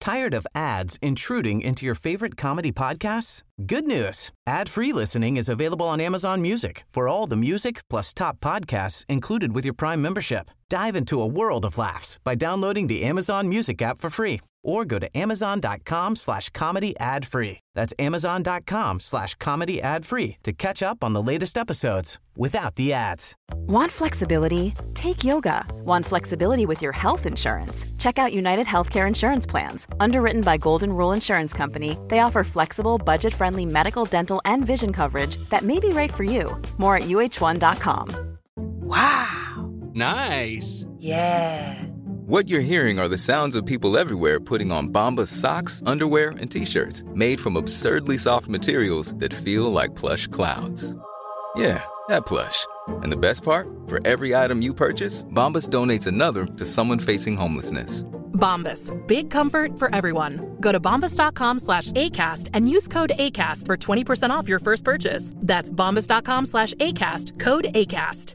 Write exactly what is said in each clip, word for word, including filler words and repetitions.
Tired of ads intruding into your favorite comedy podcasts? Good news. Ad-free listening is available on Amazon Music for all the music plus top podcasts included with your Prime membership. Dive into a world of laughs by downloading the Amazon Music app for free or go to amazon.com slash comedy ad free. That's amazon.com slash comedy ad free to catch up on the latest episodes without the ads. Want flexibility? Take yoga. Want flexibility with your health insurance? Check out United Healthcare Insurance Plans. Underwritten by Golden Rule Insurance Company, they offer flexible, budget-friendly medical, dental, and vision coverage that may be right for you. More at U H one dot com. Wow. Nice. Yeah. What you're hearing are the sounds of people everywhere putting on Bombas socks, underwear, and T-shirts made from absurdly soft materials that feel like plush clouds. Yeah, that plush. And the best part? For every item you purchase, Bombas donates another to someone facing homelessness. Bombas. Big comfort for everyone. Go to bombas.com slash ACAST and use code ACAST for twenty percent off your first purchase. That's bombas.com slash ACAST. Code ACAST.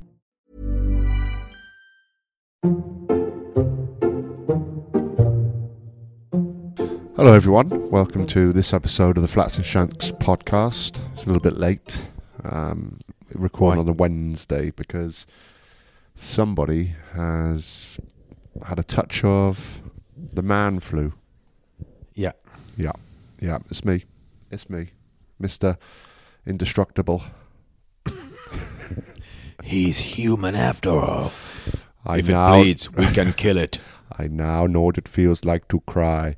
Hello everyone, welcome to this episode of the Flats and Shanks podcast. It's a little bit late, um, recording on a Wednesday because somebody has had a touch of the man flu. Yeah. Yeah, yeah, it's me. It's me, Mister Indestructible. He's human after all. I if now, it bleeds, we can kill it. I now know what it feels like to cry.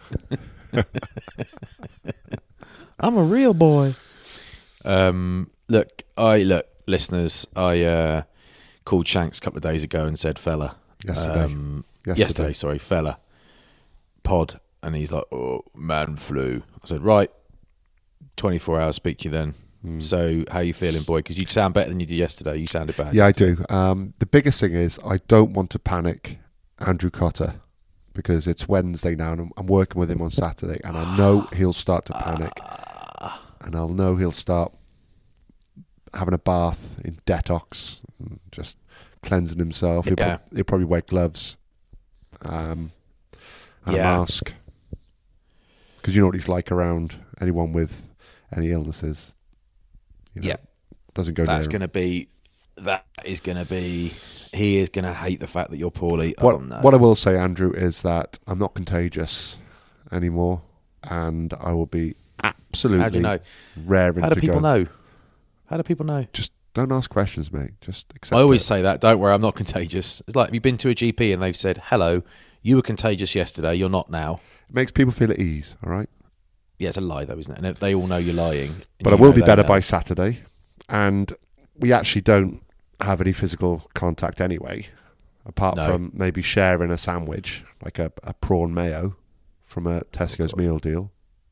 I'm a real boy. Um, look, I look, listeners. I uh, called Shanks a couple of days ago and said, "Fella." Yesterday. Um, yesterday. yesterday, sorry, fella. Pod, and he's like, "Oh, man flu." I said, "Right, twenty-four hours. Speak to you then." Mm. So, how you feeling, boy? Because you sound better than you did yesterday. You sounded bad. Yeah, yesterday. I do. Um, the biggest thing is I don't want to panic Andrew Cotter, because it's Wednesday now and I'm, I'm working with him on Saturday, and I know he'll start to panic, and I'll know he'll start having a bath in detox, and just cleansing himself. He'll, Yeah. pro- he'll probably wear gloves um, and Yeah. a mask, because you know what he's like around anyone with any illnesses. You know, Yeah. doesn't go That's near going to be. That is going to be. He is going to hate the fact that you're poorly. What, oh, no. what I will say, Andrew, is that I'm not contagious anymore, and I will be absolutely How do you know? raring How do to people go. know? How do people know? Just don't ask questions, mate. Just accept I always it. say that. Don't worry, I'm not contagious. It's like, have you been to a G P and they've said, "Hello, you were contagious yesterday. You're not now." It makes people feel at ease, all right? Yeah, it's a lie though, isn't it? And they all know you're lying. But I will be better by Saturday, and we actually don't have any physical contact anyway, apart No. from maybe sharing a sandwich, like a, a prawn mayo from a Tesco's meal deal.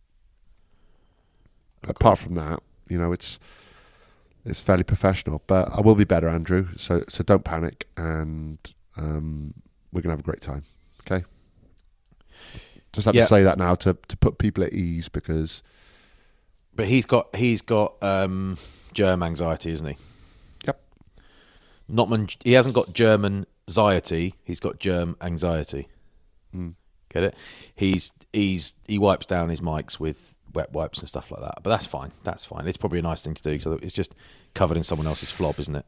Apart from that, you know, it's it's fairly professional. But I will be better, Andrew, so so don't panic, and um, we're going to have a great time, okay? Just have Yeah. to say that now to, to put people at ease, because... But he's got he's got um, germ anxiety, isn't he? Yep. Not man, he hasn't got German anxiety. He's got germ anxiety. Mm. Get it? He's he's he wipes down his mics with wet wipes and stuff like that. But that's fine. That's fine. It's probably a nice thing to do, because it's just covered in someone else's flob, isn't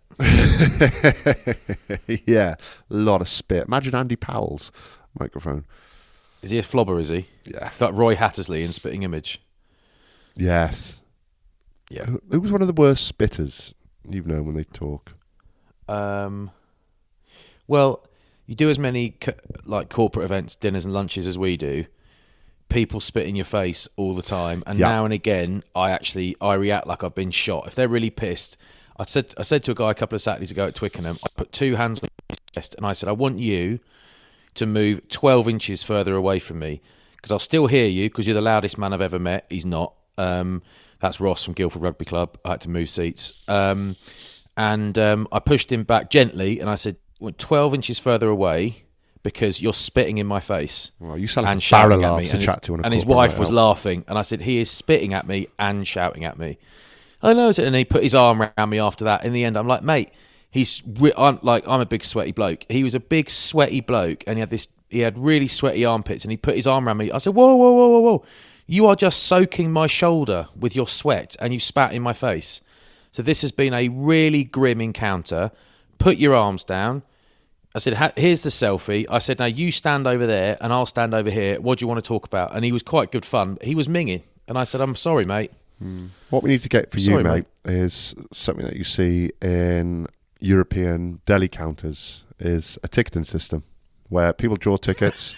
it? Yeah, a lot of spit. Imagine Andy Powell's microphone. Is he a flobber, is he? Yeah. It's like Roy Hattersley in Spitting Image. Yes. Yeah. Who, who was one of the worst spitters you've known when they talk? Um, well, you do as many co- like corporate events, dinners and lunches as we do. People spit in your face all the time, and Yeah. now and again, I actually I react like I've been shot. If they're really pissed, I said I said to a guy a couple of Saturdays ago at Twickenham, I put two hands on his chest, and I said, I want you to move twelve inches further away from me, because I'll still hear you, because you're the loudest man I've ever met. He's not. Um, that's Ross from Guildford Rugby Club. I had to move seats. Um, and um, I pushed him back gently, and I said, went twelve inches further away, because you're spitting in my face. Well, you sound like and a barrel shouting at laugh me. to And, chat to on a and his corporate wife was night out. laughing, and I said, he is spitting at me and shouting at me. I know, and he put his arm around me after that. In the end, I'm like, mate, he's. I'm like, I'm a big sweaty bloke. He was a big sweaty bloke, and he had this He had really sweaty armpits, and he put his arm around me. I said, whoa, whoa, whoa, whoa, whoa. You are just soaking my shoulder with your sweat, and you spat in my face. So this has been a really grim encounter. Put your arms down. I said, here's the selfie. I said, now you stand over there, and I'll stand over here. What do you want to talk about? And he was quite good fun. He was minging. And I said, I'm sorry, mate. Hmm. What we need to get for Sorry, you, mate, mate, is something that you see in European deli counters, is a ticketing system where people draw tickets.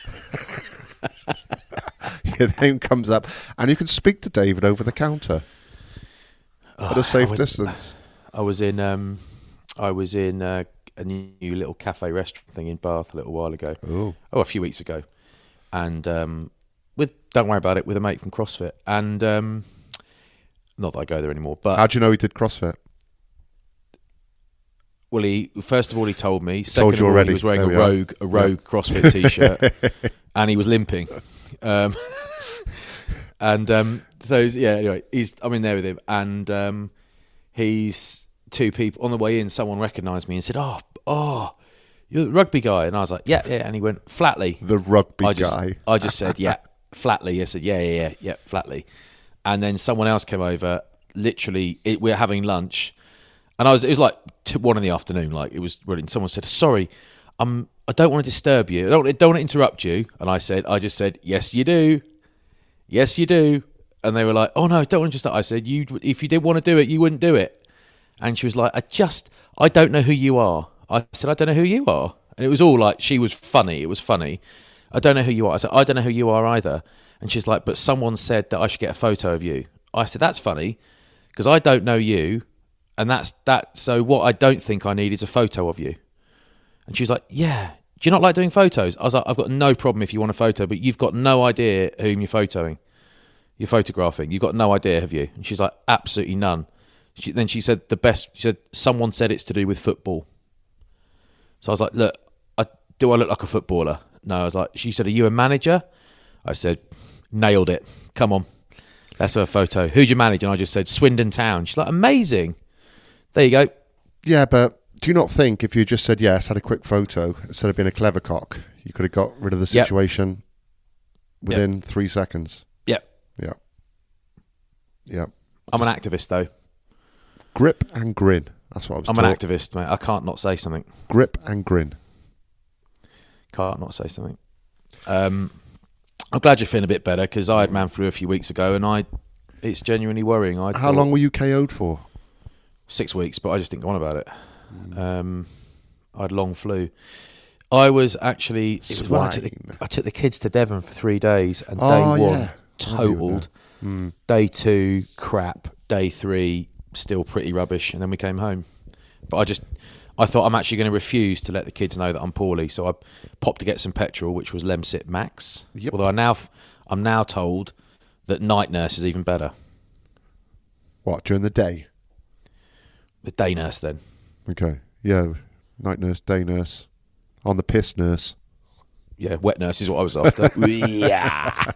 Your name comes up, and you can speak to David over the counter oh, at a safe I went, distance. I was in, um, I was in uh, a new little cafe restaurant thing in Bath a little while ago. Ooh. Oh, a few weeks ago, and um, with don't worry about it, with a mate from CrossFit, and um, not that I go there anymore. But how do you know he did CrossFit? Well, he first of all he told me. Second Told you of all, already. he was wearing There a we are. rogue a rogue Yeah. CrossFit t-shirt, and he was limping. Um, and um, so yeah, anyway, he's I'm in there with him, and um, he's two people on the way in. Someone recognised me and said, "Oh, oh, you're the rugby guy," and I was like, "Yeah, yeah," and he went, "Flatly." The rugby I just, guy. I just said, "Yeah, Flatly." I said, "Yeah, yeah, yeah, yeah, Flatly," and then someone else came over. Literally, it, we're having lunch. And I was, it was like t- one in the afternoon. Like it was brilliant. Someone said, "Sorry, um, I don't want to disturb you. I don't, don't want to interrupt you." And I said, I just said, "Yes, you do. Yes, you do." And they were like, "Oh no, don't want to disturb." I said, "You, if you didn't want to do it, you wouldn't do it." And she was like, "I just, I don't know who you are." I said, "I don't know who you are." And it was all like, she was funny. It was funny. "I don't know who you are." I said, "I don't know who you are either." And she's like, "But someone said that I should get a photo of you." I said, "That's funny, because I don't know you. And that's that. So what I don't think I need is a photo of you." And she was like, "Yeah, do you not like doing photos?" I was like, "I've got no problem if you want a photo, but you've got no idea whom you're photoing. You're photographing. You've got no idea, have you?" And she's like, "Absolutely none." She, then she said the best. She said, "Someone said it's to do with football." So I was like, "Look, I, do I look like a footballer?" No. I was like, she said, "Are you a manager?" I said, "Nailed it. Come on, let's have a photo. Who'd you manage?" And I just said, "Swindon Town." She's like, "Amazing. There you go." Yeah, but do you not think if you just said yes, had a quick photo, instead of being a clever cock, you could have got rid of the Yep. situation within three seconds? Yep. Yeah. Yeah. I'm an activist, though. Grip and grin. That's what I was I'm taught. an activist, mate. I can't not say something. Grip and grin. Can't not say something. Um, I'm glad you're feeling a bit better, because I had man flu a few weeks ago, and I, it's genuinely worrying. I How thought long were you K O'd for? Six weeks, but I just didn't go on about it. Um, I had long flu. I was actually. It was when I took, the, Swine. I took the kids to Devon for three days, and Oh, day one yeah. totaled. Mm. Day two, crap. Day three, still pretty rubbish, and then we came home. But I just, I thought I'm actually going to refuse to let the kids know that I'm poorly, so I popped to get some petrol, which was Lemsip Max. Yep. Although I now, I'm now told that night nurse is even better. What, during the day? The day nurse, then. Okay. Yeah. Night nurse, day nurse. On the piss nurse. Yeah, wet nurse is what I was after. Yeah.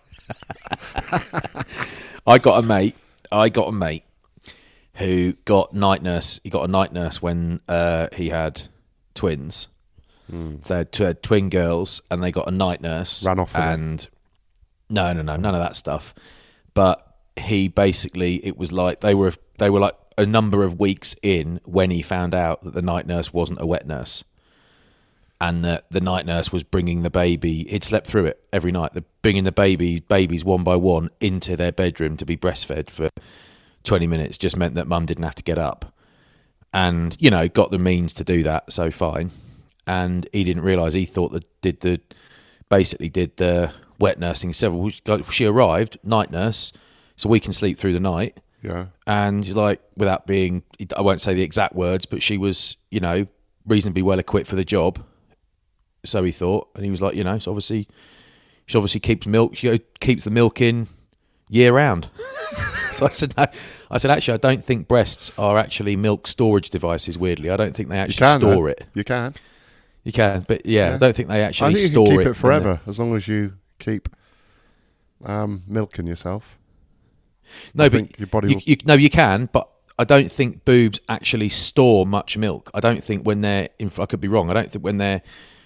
I got a mate. I got a mate who got night nurse. He got a night nurse when uh, he had twins. Mm. So they had, t- had twin girls, and they got a night nurse. Ran off with and no, no, no, none of that stuff. But he basically, it was like they were they were like a number of weeks in when he found out that the night nurse wasn't a wet nurse. And the, the night nurse was bringing the baby. He'd slept through it every night. They're bringing the baby babies one by one into their bedroom to be breastfed for twenty minutes. Just meant that mum didn't have to get up, and you know got the means to do that. So fine. And he didn't realise. He thought that did the basically did the wet nursing. Several. She arrived night nurse, so we can sleep through the night. Yeah. And she's like, without being, I won't say the exact words, but she was, you know, reasonably well equipped for the job. So he thought, and he was like, you know, so obviously, she obviously keeps milk. She keeps the milk in year round. So I said, no. I said, actually, I don't think breasts are actually milk storage devices. Weirdly, I don't think they You actually can, store though. it. You can. You can, but yeah, Yeah. I don't think they I actually think you store can keep it it forever, in as long as you keep um, milking yourself. the- No, I but think your body you, will- you, no, you can, but I don't think boobs actually store much milk. I don't think when they're, in, I could be wrong. I don't think when they're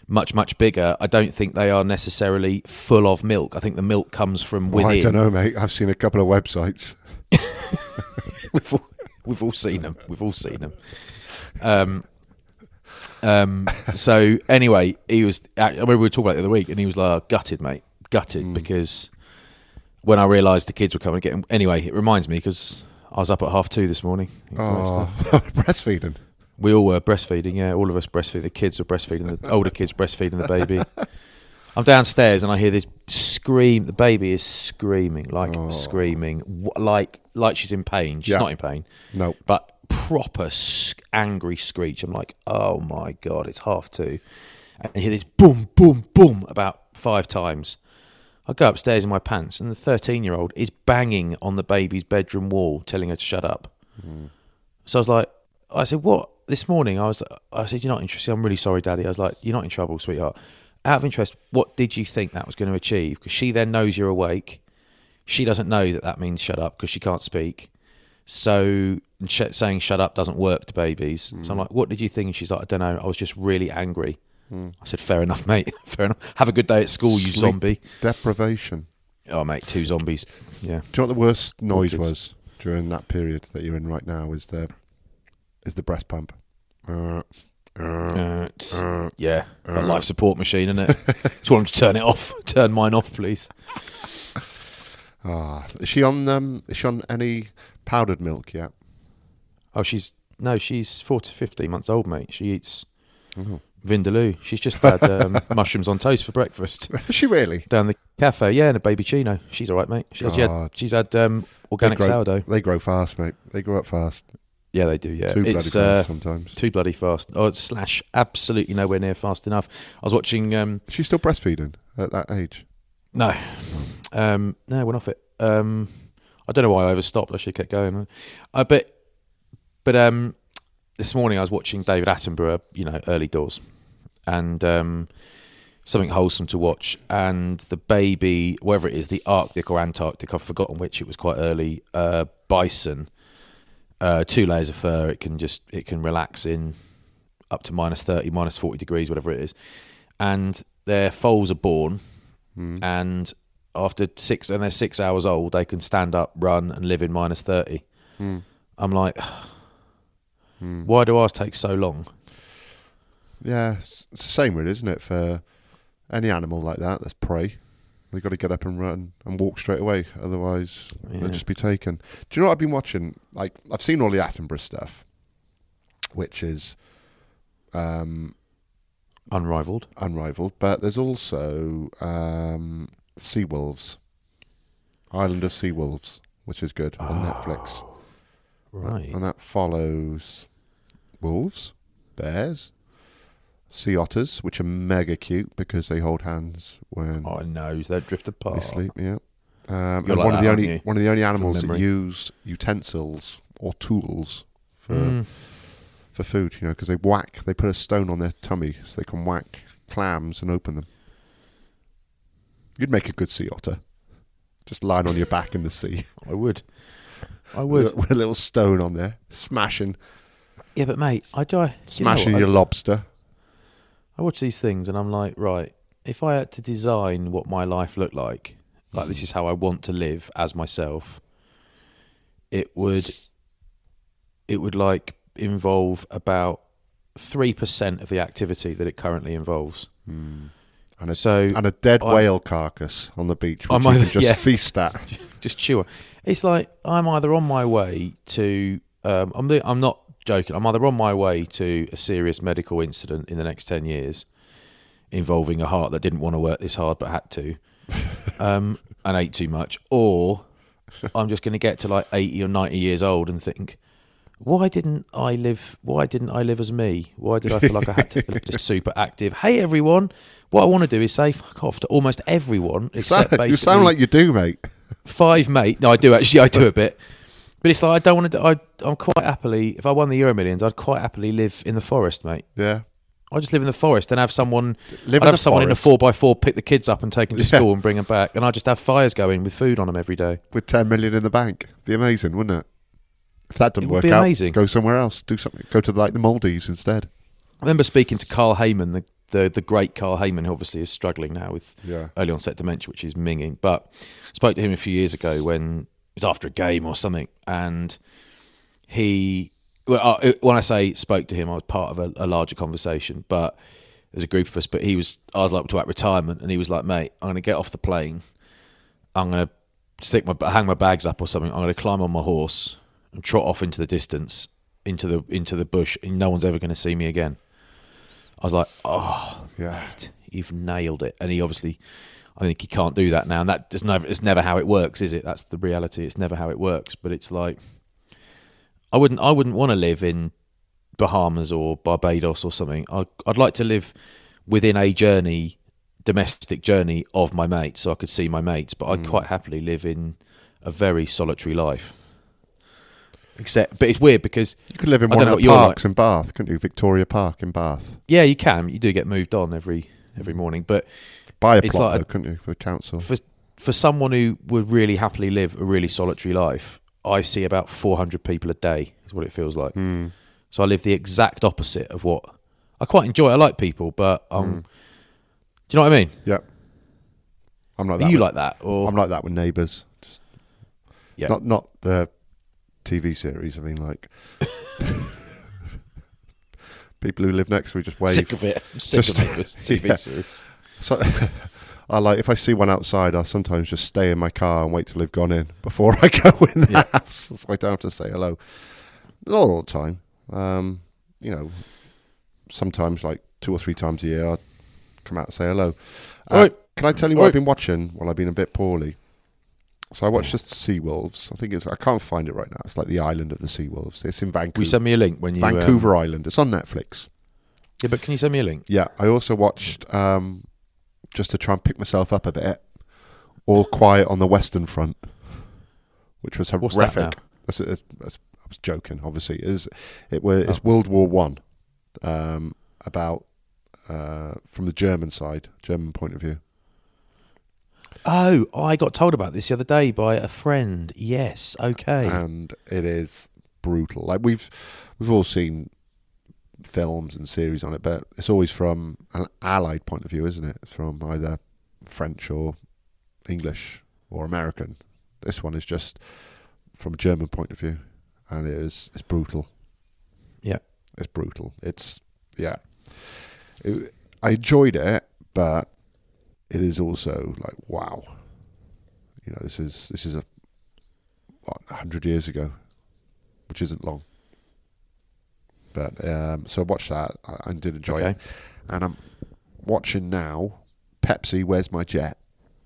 much, much bigger, I don't think they are necessarily full of milk. I think the milk comes from within. Well, I don't know, mate. I've seen a couple of websites. we've, all, we've all seen them. We've all seen them. Um, um, so anyway, he was. I remember we were talking about it the other week, and he was like, "Gutted, mate, gutted," mm. because when I realised the kids were coming to get him. Anyway, it reminds me because I was up at half two this morning. Oh, breastfeeding. We all were breastfeeding. Yeah, all of us breastfeeding. The kids were breastfeeding. The older kids breastfeeding the baby. I'm downstairs and I hear this scream. The baby is screaming, like oh. screaming, like like she's in pain. She's yeah. not in pain. No, but proper sc- angry screech. I'm like, oh my God, it's half two. And I hear this boom, boom, boom about five times. I go upstairs in my pants and the thirteen-year-old is banging on the baby's bedroom wall, telling her to shut up. Mm. So I was like, I said, what? This morning I was, I said, you're not interested. I'm really sorry, Daddy. I was like, you're not in trouble, sweetheart. Out of interest, what did you think that was going to achieve? Because she then knows you're awake. She doesn't know that that means shut up because she can't speak. So sh- saying shut up doesn't work to babies. Mm. So I'm like, what did you think? And she's like, I don't know. I was just really angry. Mm. I said, fair enough, mate. Fair enough. Have a good day at school, you Sleep zombie. Deprivation. Oh, mate, two zombies. Yeah. Do you know what the worst noise was during that period that you're in right now? Is the is the breast pump. Uh, uh, uh, uh, yeah, uh, a life support machine, isn't it? Just want them to turn it off. Turn mine off, please. Ah, is she on? Um, is she on any powdered milk yet? Oh, she's no, she's forty, fifty months old, mate. She eats oh. Vindaloo. She's just had um, mushrooms on toast for breakfast. Is she really? Down the cafe, yeah, and a baby chino. She's all right, mate. She, she had, she's had um, organic they grow, sourdough. They grow fast, mate. They grow up fast. Yeah, they do, yeah. Too bloody it's, fast uh, sometimes. Too bloody fast. Oh, slash absolutely nowhere near fast enough. I was watching... Um, Is she still breastfeeding at that age? No. Um, no, went off it. Um, I don't know why I overstopped. I should have kept going. Uh, but but um, this morning I was watching David Attenborough, you know, Early Doors. And um, something wholesome to watch. And the baby, wherever it is, the Arctic or Antarctic, I've forgotten which, it was quite early, uh, bison... Uh, two layers of fur. It can just it can relax in up to minus thirty, minus forty degrees, whatever it is. And their foals are born, mm. and after six and they're six hours old, they can stand up, run, and live in minus thirty. Mm. I'm like, mm. why do ours take so long? Yeah, it's the same really, isn't it? For any animal like that, that's prey. They've got to get up and run and walk straight away, otherwise yeah. they'll just be taken. Do you know what I've been watching? Like, I've seen all the Attenborough stuff, which is um, unrivaled. Unrivaled, but there's also um, Seawolves, Island of Seawolves, which is good oh, on Netflix. Right, and that follows wolves, bears, sea otters, which are mega cute because they hold hands when oh no, they drift apart. They sleep, yeah. Um, and like one that, of the only you? one of the only animals that use utensils or tools for mm. for food, you know, because they whack, they put a stone on their tummy so they can whack clams and open them. You'd make a good sea otter, just lying on your back in the sea. I would, I would, with a little stone on there, smashing. Yeah, but mate, I do. Smashing you know your I, lobster. I watch these things and I'm like, right, if I had to design what my life looked like, like mm. this is how I want to live as myself, it would, it would like involve about three percent of the activity that it currently involves. Mm. And a, so and a dead I'm, whale carcass on the beach, which I'm you either, can just yeah, feast at. Just chew it. It's like I'm either on my way to, um, I'm, I'm not joking, I'm either on my way to a serious medical incident in the next ten years involving a heart that didn't want to work this hard but had to, um, and ate too much, or I'm just going to get to like eighty or ninety years old and think, why didn't I live? Why didn't I live as me? Why did I feel like I had to live this super active? Hey everyone, what I want to do is say fuck off to almost everyone except you basically. You sound like you do, mate. Five mate. No, I do actually. I do a bit, but it's like I don't want to. I I'm quite happily. If I won the Euro Millions, I'd quite happily live in the forest, mate. Yeah. I just live in the forest and have someone. Live I'd in have someone forest. in a four by four pick the kids up and take them to Yeah. school and bring them back, and I just have fires going with food on them every day. With ten million in the bank, be amazing, wouldn't it? If that doesn't It would work be out, amazing. go somewhere else. Do something. Go to like the Maldives instead. I remember speaking to Carl Heyman, the the the great Carl Heyman, who obviously is struggling now with Yeah. early onset dementia, which is minging. But I spoke to him a few years ago when it was after a game or something, and he, well, I, when I say spoke to him, I was part of a, a larger conversation, but there's a group of us. But he was, I was like, talking about retirement, and he was like, mate, I'm going to get off the plane, I'm going to stick my hang my bags up or something, I'm going to climb on my horse and trot off into the distance, into the into the bush, and no one's ever going to see me again. I was like, oh, Yeah. mate, you've nailed it. And he obviously, I think he can't do that now. And that is never, it's never how it works, is it? That's the reality. It's never how it works. But it's like, I wouldn't, I wouldn't want to live in Bahamas or Barbados or something. I'd, I'd like to live within a journey, domestic journey of my mates, so I could see my mates. But I'd Mm. quite happily live in a very solitary life. Except, but it's weird because You could live in I one don't of know the what you're parks in Bath, couldn't you? Victoria Park in Bath. yeah, you can. You do get moved on every every morning, but Buy a It's plot, like a- though, couldn't you, for the council? for for someone who would really happily live a really solitary life, I see about four hundred people a day. Is what it feels like. Mm. So I live the exact opposite of what I quite enjoy. I like people, but um, do you know what I mean? Yeah. I'm like Are that. you with, like that, or I'm like that with Neighbours. Just yeah? Not not the T V series. I mean, like people who live next to me just wave. sick of it. I'm sick Just- of it. This T V yeah. series. So I like if I see one outside, I'll sometimes just stay in my car and wait till they've gone in before I go in the Yeah. house, so I don't have to say hello. Not all the time, um, you know. Sometimes, like two or three times a year, I'll come out and say hello. Uh, Oi. Can I tell you what Oi. I've been watching while I've been a bit poorly? So I watched just Seawolves. I think it's I can't find it right now. It's like the island of the Seawolves. It's in Will Vancouver. you send me a link when you um, Vancouver Island. It's on Netflix. yeah, but can you send me a link? Yeah, I also watched um, just to try and pick myself up a bit. All Quiet on the Western Front, which was What's that horrific. now? That's, that's, that's, I was joking, obviously. It is it was it's World War One, um, about uh, from the German side, German point of view. Oh, I got told about this the other day by a friend. Yes, okay. And it is brutal. Like we've we've all seen films and series on it, but it's always from an Allied point of view, isn't it? From either French or English or American. This one is just from a German point of view, and it is it's brutal. Yeah. It's brutal. It's yeah. It, I enjoyed it, but it is also like wow. You know, this is this is a what, a hundred years ago, which isn't long. But um, so I watched that. I, I did enjoy Okay. it, and I'm watching now. Pepsi, Where's My Jet?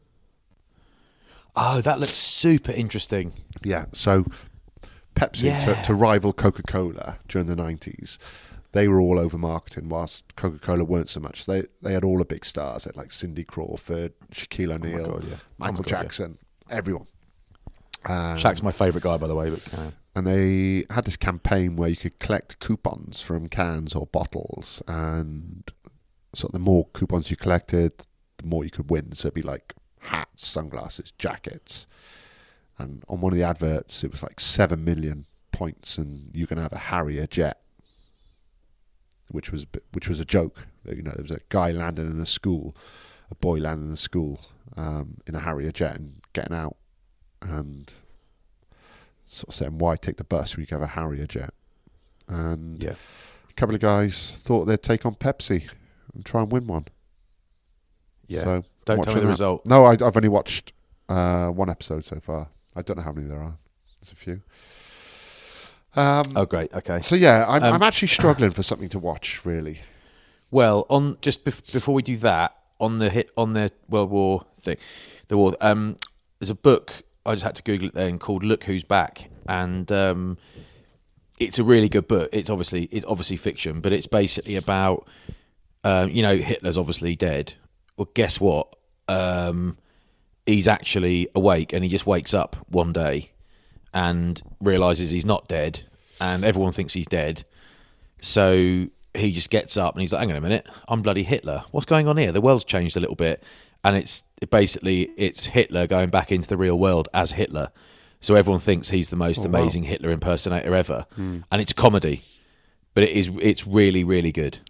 Oh, that looks super interesting. Yeah. So Pepsi Yeah. to, to rival Coca-Cola during the nineties, they were all over marketing, whilst Coca-Cola weren't so much. They they had all the big stars, like, like Cindy Crawford, Shaquille O'Neal, God, yeah. Oh Michael my God, yeah. Jackson, everyone. Um, Shaq's my favourite guy, by the way. But uh, and they had this campaign where you could collect coupons from cans or bottles, and so the more coupons you collected, the more you could win. So it'd be like hats, sunglasses, jackets. And on one of the adverts, it was like seven million points, and you can have a Harrier jet, which was which was a joke. You know, there was a guy landing in a school, a boy landing in a school um, in a Harrier jet and getting out, and sort of saying, "Why take the bus when you can have a Harrier jet?" And yeah. a couple of guys thought they'd take on Pepsi and try and win one. Yeah. So, Don't I'm tell me watching the that. result. No, I, I've only watched uh, one episode so far. I don't know how many there are. There's a few. Um, Oh, great. Okay. So yeah, I'm, Um, I'm actually struggling for something to watch. Really. Well, on just bef- before we do that, on the hit on the World War thing, the war. Um, there's a book. I just had to Google it then called "Look Who's Back," and um, it's a really good book. It's obviously it's obviously fiction, but it's basically about um, you know Hitler's obviously dead. Well, guess what? Um, he's actually awake, and he just wakes up one day and realizes he's not dead, and everyone thinks he's dead. So he just gets up and he's like, hang on a minute, I'm bloody Hitler. What's going on here? The world's changed a little bit. And it's basically, it's Hitler going back into the real world as Hitler. So everyone thinks he's the most amazing Hitler impersonator ever. And it's comedy. But it is, it's really, really good.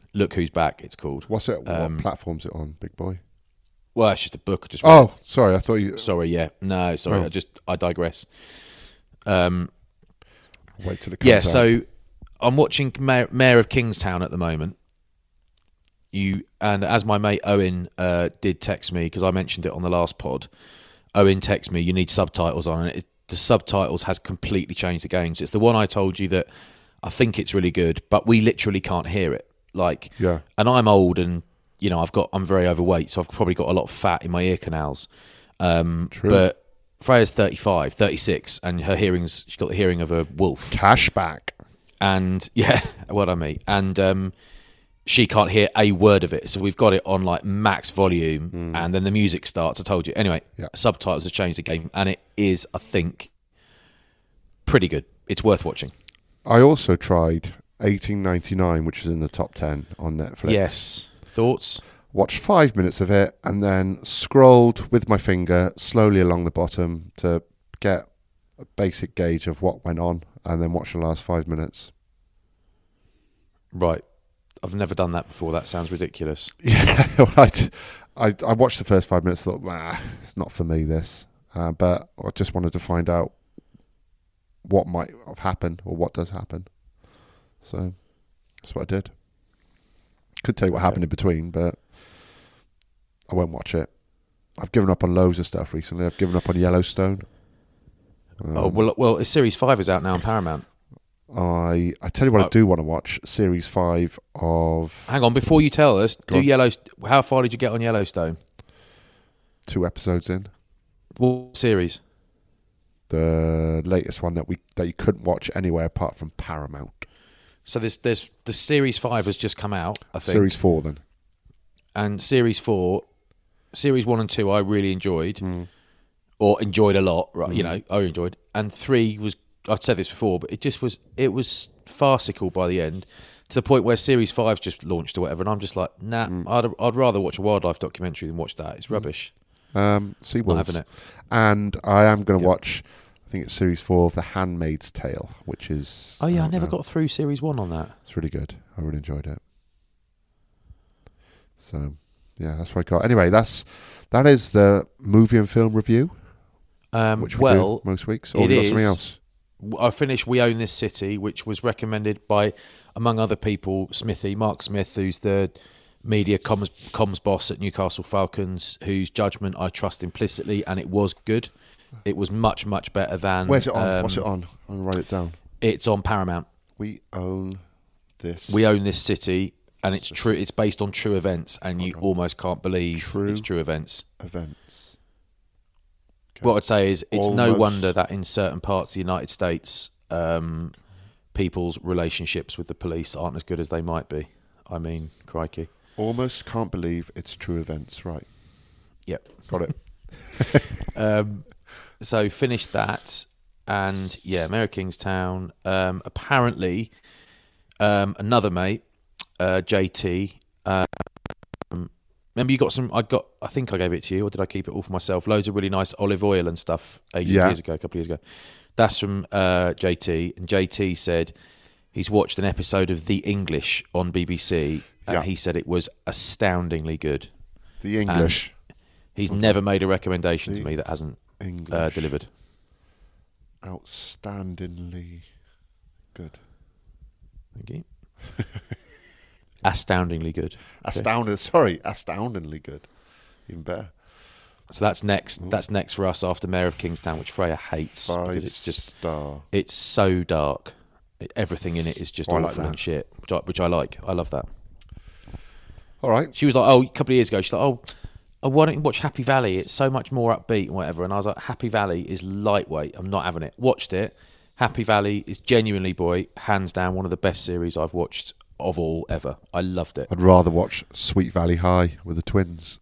Look Who's Back, it's called. What's it? Um, what platform's it on, big boy? Well, it's just a book. I just Oh, sorry. I thought you. sorry, yeah. No, sorry. Oh. I just, I digress. Um, Wait till it comes yeah, out. so I'm watching Mayor, Mayor of Kingstown at the moment. You and as my mate Owen uh, did text me, because I mentioned it on the last pod, Owen texted me, you need subtitles on it. The subtitles has completely changed the games. It's the one I told you that I think it's really good, but we literally can't hear it. Like, Yeah. and I'm old, and you know, I've got I'm very overweight, so I've probably got a lot of fat in my ear canals. Um, True. But Freya's thirty-five, thirty-six, and her hearing's she's got the hearing of a wolf. Cashback. And yeah, what I mean, and um, she can't hear a word of it. So we've got it on like max volume, Mm. and then the music starts. I told you. Anyway, Yeah. subtitles have changed the game, and it is, I think, pretty good. It's worth watching. I also tried eighteen ninety-nine, which is in the top ten on Netflix. Yes. Thoughts? Watched five minutes of it and then scrolled with my finger slowly along the bottom to get a basic gauge of what went on, and then watch the last five minutes. Right. I've never done that before. That sounds ridiculous. Yeah, well, I, I, I watched the first five minutes, thought, ah, it's not for me, this. Uh, but I just wanted to find out what might have happened or what does happen. So that's what I did. Could tell you what Okay. happened in between, but I won't watch it. I've given up on loads of stuff recently. I've given up on Yellowstone. Um, oh well, well, Series Five is out now on Paramount. I I tell you what, Oh. I do want to watch Series Five of Hang on, before you tell us, Go do on. Yellow? How far did you get on Yellowstone? two episodes in. What series? The latest one that we that you couldn't watch anywhere apart from Paramount. So there's there's the Series Five has just come out, I think. Series Four, then. And Series Four, Series One and Two, I really enjoyed, Mm. or enjoyed a lot. Right, you know, I enjoyed. And three was, I'd said this before, but it just was, it was farcical by the end, to the point where Series Five's just launched or whatever, and I'm just like, nah, I'd I'd rather watch a wildlife documentary than watch that. It's rubbish. Um, Not Seawolves. having it. And I am going to Yep. watch, I think it's Series Four of The Handmaid's Tale, which is... Oh yeah, I out never now. got through Series One on that. It's really good. I really enjoyed it. So, yeah, that's what I got. Anyway, that's that is the movie and film review, Um, which we well, do most weeks. Or it have you got something is. else? I finished We Own This City, which was recommended by, among other people, Smithy, Mark Smith, who's the media comms, comms boss at Newcastle Falcons, whose judgment I trust implicitly, and it was good. It was much, much better than... Where's it on? um, What's it on? I'm going to write it down. It's on Paramount. We own this. We Own This City, and it's true. It's based on true events, and you almost can't believe True. it's true events. Events. Okay. What I'd say is it's no Almost. wonder that in certain parts of the United States, um, people's relationships with the police aren't as good as they might be. I mean, crikey. Almost can't believe it's true events. Right. Yep. Got it. Um, so finished that, and yeah, Mayor of Kingstown. Um, apparently, um, another mate, uh, J T. Um, remember, you got some. I got. I think I gave it to you, or did I keep it all for myself? Loads of really nice olive oil and stuff ages Yeah. years ago, a couple of years ago. That's from uh, J T, and J T said he's watched an episode of The English on B B C, and Yeah. he said it was astoundingly good. The English. He's never made a recommendation to The me that hasn't English. uh, delivered. Outstandingly good. Thank you. Astoundingly good. Okay. Astounding. Sorry, astoundingly good. Even better. So that's next. That's next for us after Mayor of Kingstown, which Freya hates Five because it's just star. it's so dark. It, everything in it is just Oh, I like awful that. and shit, which I, which I like. I love that. All right. She was like, oh, a couple of years ago, she's like, oh, oh, why don't you watch Happy Valley? It's so much more upbeat and whatever. And I was like, Happy Valley is lightweight. I'm not having it. Watched it. Happy Valley is genuinely, boy, hands down, one of the best series I've watched of all ever. I loved it. I'd rather watch Sweet Valley High with the twins.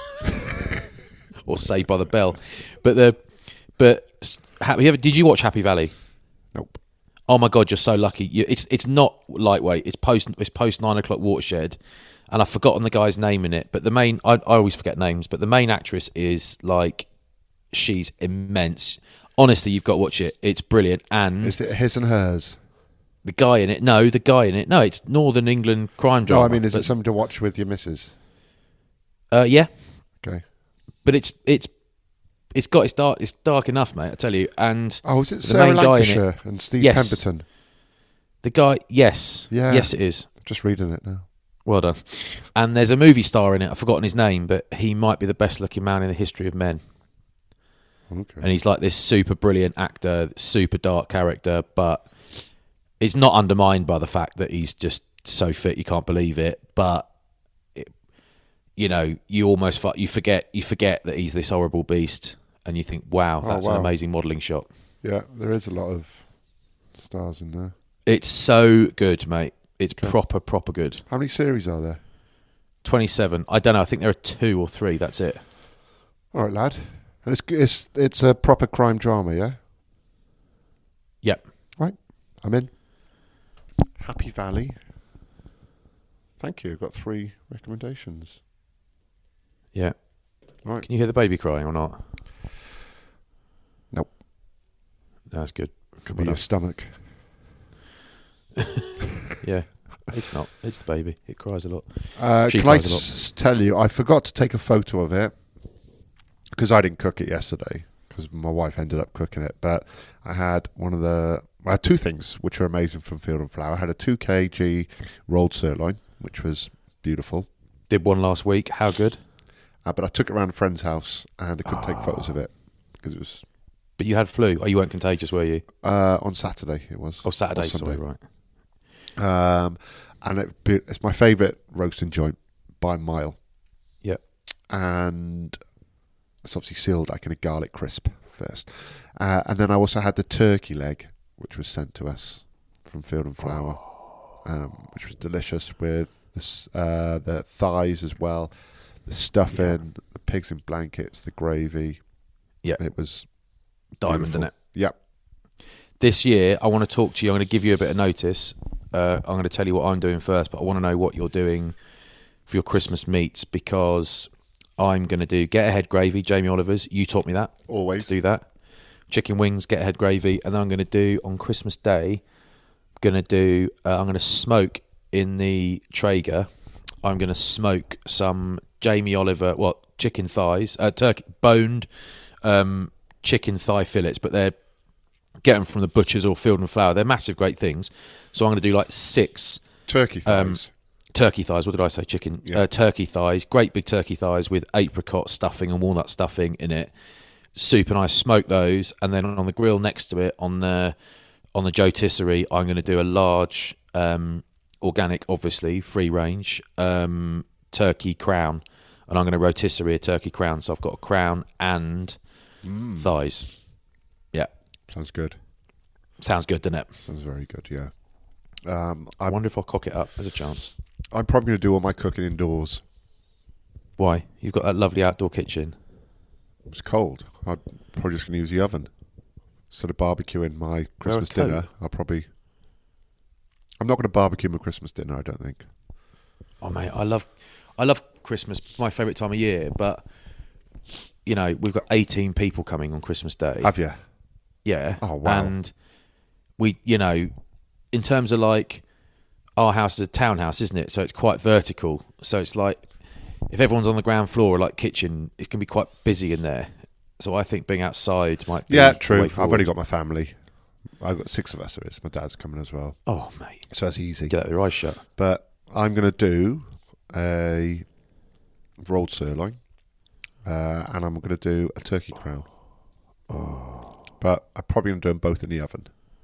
Or Saved by the Bell. But the but have you ever, did you watch Happy Valley? Nope. Oh my God, you're so lucky. You, it's it's not lightweight. It's post it's post nine o'clock Watershed, and I've forgotten the guy's name in it. But the main I, I always forget names. But the main actress is like, she's immense. Honestly, you've got to watch it. It's brilliant. And Is it his and hers? The guy in it. No, the guy in it. No, it's Northern England crime drama. No, I mean, is but, it something to watch with your missus? Uh, yeah, Okay. but it's it's it's got it's dark. It's dark enough, mate. I tell you. And Oh, is it the Sarah main guy in Lancashire it- and Steve Yes. Pemberton? The guy, yes, Yeah. yes, it is. Just reading it now. Well done. And there's a movie star in it. I've forgotten his name, but he might be the best looking man in the history of men. Okay. And he's like this super brilliant actor, super dark character, but it's not undermined by the fact that he's just so fit you can't believe it. But it, you know, you almost fu- you forget you forget that he's this horrible beast, and you think, wow, Oh, that's wow. an amazing modelling shot. Yeah, there is a lot of stars in there. It's so good, mate. It's proper, proper good. How many series are there? twenty-seven. I don't know. I think there are two or three. That's it. All right, lad. And it's it's it's a proper crime drama, yeah. Yep. Right, I'm in. Happy Valley. Thank you. I've got three recommendations. Yeah. Right. Can you hear the baby crying or not? Nope. That's good. Could Well be your done. stomach. Yeah. It's not. It's the baby. It cries a lot. Uh, She can I cries a lot. s- tell you, I forgot to take a photo of it because I didn't cook it yesterday because my wife ended up cooking it. But I had one of the, I had two things which are amazing from Field and Flower. I had a two kilogram rolled sirloin, which was beautiful. Did one last week. How good? Uh, but I took it around a friend's house and I couldn't take photos of it because it was But you had flu. Oh, you weren't contagious, were you? uh, on Saturday. It was. Oh, Saturday. Or Sorry, Sunday. right. Um, and it, be- it's my favourite roasting joint by a mile. Yep. And it's obviously sealed like in a garlic crisp first. Uh, and then I also had the turkey leg, which was sent to us from Field and Flower, um, which was delicious with this, uh, the thighs as well, the stuffing, the pigs in blankets, the gravy. Yeah. It was Diamond, beautiful. isn't it? Yep. This year, I want to talk to you. I'm going to give you a bit of notice. Uh, I'm going to tell you what I'm doing first, but I want to know what you're doing for your Christmas meats because I'm going to do Get Ahead Gravy, Jamie Oliver's. You taught me that. Always. To do that. Chicken wings, Get Ahead Gravy. And then I'm going to do, on Christmas Day, I'm going to do, uh, I'm going to smoke in the Traeger. I'm going to smoke some Jamie Oliver, what, chicken thighs, uh, turkey, boned um, chicken thigh fillets, but they're, get them from the butchers or Field and Flower. They're massive, great things. So I'm going to do like six Turkey um, thighs. turkey thighs. What did I say? Chicken Yeah. uh, turkey thighs. Great big turkey thighs with apricot stuffing and walnut stuffing in it. Soup, and I smoke those, and then on the grill next to it, on the on the rotisserie, I'm going to do a large um, organic, obviously free range um, turkey crown, and I'm going to rotisserie a turkey crown. So I've got a crown and Mm. thighs. Yeah, Sounds good. sounds good, doesn't it? Sounds very good, yeah. Um, I I'm, wonder if I'll cock it up. There's a chance. I'm probably going to do all my cooking indoors. Why? You've got that lovely outdoor kitchen. It's cold. I'm probably just going to use the oven. Instead of barbecuing my Christmas coat. dinner, I'll probably... I'm not going to barbecue my Christmas dinner, I don't think. Oh mate, I love, I love Christmas. It's my favourite time of year. But you know, we've got eighteen people coming on Christmas Day. Have you? Yeah. Oh, wow. And we, you know, in terms of like, our house is a townhouse, isn't it? So it's quite vertical. So it's like, if everyone's on the ground floor or like kitchen, it can be quite busy in there. So I think being outside might be Yeah, the true. way I've forward. only got my family. I've got six of us, there is. My dad's coming as well. Oh mate, So that's easy. get that with your eyes shut. But I'm going to do a rolled sirloin, uh, and I'm going to do a turkey crown. Oh. But I'm probably going to do them both in the oven.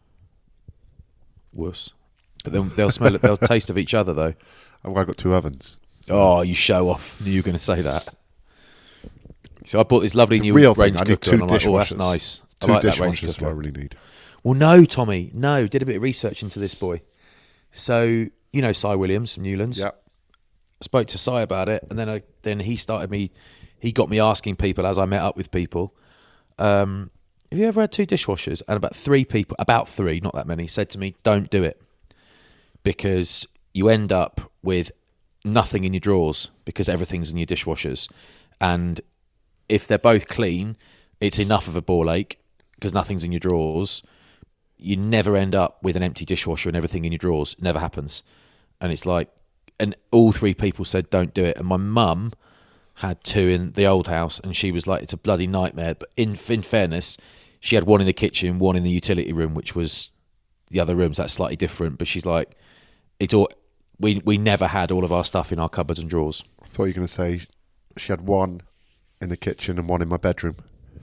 Wuss. But then they'll smell it. They'll taste of each other though. Oh, I've got two ovens. Oh, you show off. Knew you were going to say that. So I bought this lovely The new real thing, range I need cooker, two and I'm like, oh, that's dishwashers. nice. I Two like that range dishwashers is what I cooker. really need. Well, no, Tommy, no. Did a bit of research into this boy. So you know Cy Williams from Newlands. Yeah. I spoke to Cy about it, and then I, then he started me. He got me asking people as I met up with people. Um, have you ever had two dishwashers? And about three people, about three, not that many, said to me, "Don't do it," because you end up with nothing in your drawers because everything's in your dishwashers, and if they're both clean, it's enough of a ball ache because nothing's in your drawers. you never end up with an empty dishwasher and everything in your drawers. It never happens. And it's like, and all three people said don't do it. And my mum had two in the old house, and she was like, it's a bloody nightmare. But in in fairness, she had one in the kitchen, one in the utility room, which was the other rooms. That's slightly different. But she's like, it's all. We we never had all of our stuff in our cupboards and drawers. I thought you were going to say she had one in the kitchen and one in my bedroom.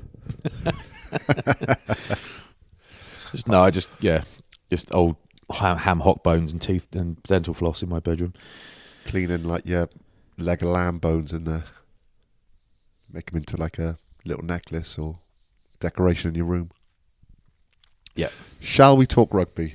Just, no, I just yeah, just old ham, ham hock bones and teeth and dental floss in my bedroom. Cleaning like your leg of lamb bones in there. Make them into like a little necklace or decoration in your room. Yeah. Shall we talk rugby?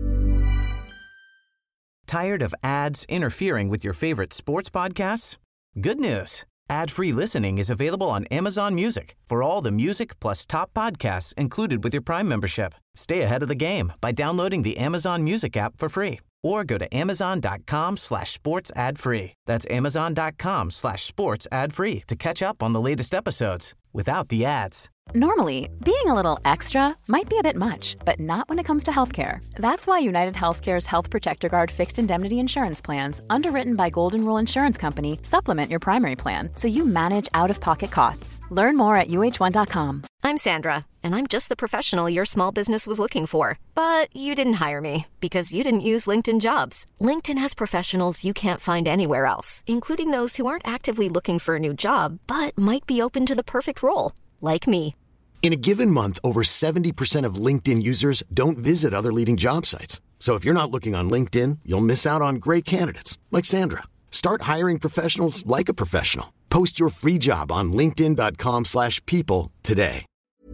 Tired of ads interfering with your favorite sports podcasts? Good news. Ad-free listening is available on Amazon Music for all the music plus top podcasts included with your Prime membership. Stay ahead of the game by downloading the Amazon Music app for free or go to amazon.com slash sports ad free. That's amazon.com slash sports ad free to catch up on the latest episodes without the ads. Normally, being a little extra might be a bit much, but not when it comes to healthcare. That's why United Healthcare's Health Protector Guard fixed indemnity insurance plans, underwritten by Golden Rule Insurance Company, supplement your primary plan so you manage out-of-pocket costs. Learn more at U H one dot com. I'm Sandra, and I'm just the professional your small business was looking for. But you didn't hire me because you didn't use LinkedIn Jobs. LinkedIn has professionals you can't find anywhere else, including those who aren't actively looking for a new job, but might be open to the perfect role, like me. In a given month, over seventy percent of LinkedIn users don't visit other leading job sites. So if you're not looking on LinkedIn, you'll miss out on great candidates like Sandra. Start hiring professionals like a professional. Post your free job on linkedin.com slash people today.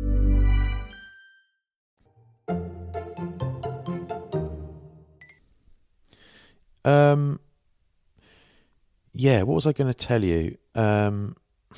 Um, yeah, what was I going to tell you? Um,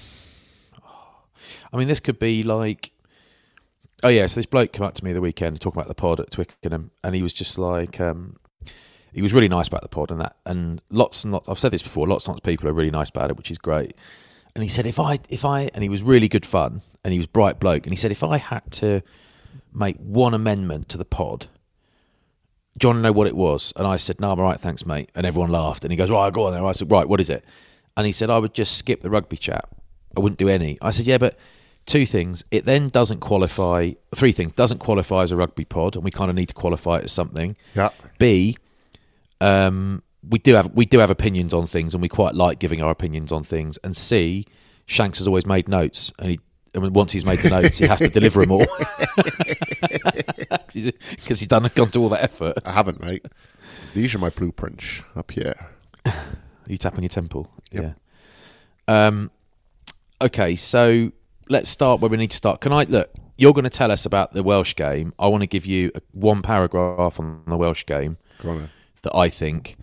I mean, this could be like, oh yeah, so this bloke came up to me the weekend talking about the pod at Twickenham, and he was just like, um, he was really nice about the pod and that, and lots and lots, I've said this before, lots and lots of people are really nice about it, which is great. And he said, if I, if I, and he was really good fun, and he was bright bloke, and he said, if I had to make one amendment to the pod, do you want to know what it was? And I said, no, I'm all right, thanks, mate. And everyone laughed. And he goes, right, go on then. I said, right, what is it? And he said, I would just skip the rugby chat. I wouldn't do any. I said, yeah, but two things. It then doesn't qualify, three things. Doesn't qualify as a rugby pod, and we kind of need to qualify it as something. Yeah. B, um, we do have we do have opinions on things, and we quite like giving our opinions on things. And C, Shanks has always made notes, and he and once he's made the notes, he has to deliver them all because he's done gone to all that effort. I haven't, mate. These are my blueprints up here. You tap on your temple. Yep. Yeah. Um. Okay, so let's start where we need to start. Can I look? You're going to tell us about the Welsh game. I want to give you a, one paragraph on the Welsh game Go on then. that I think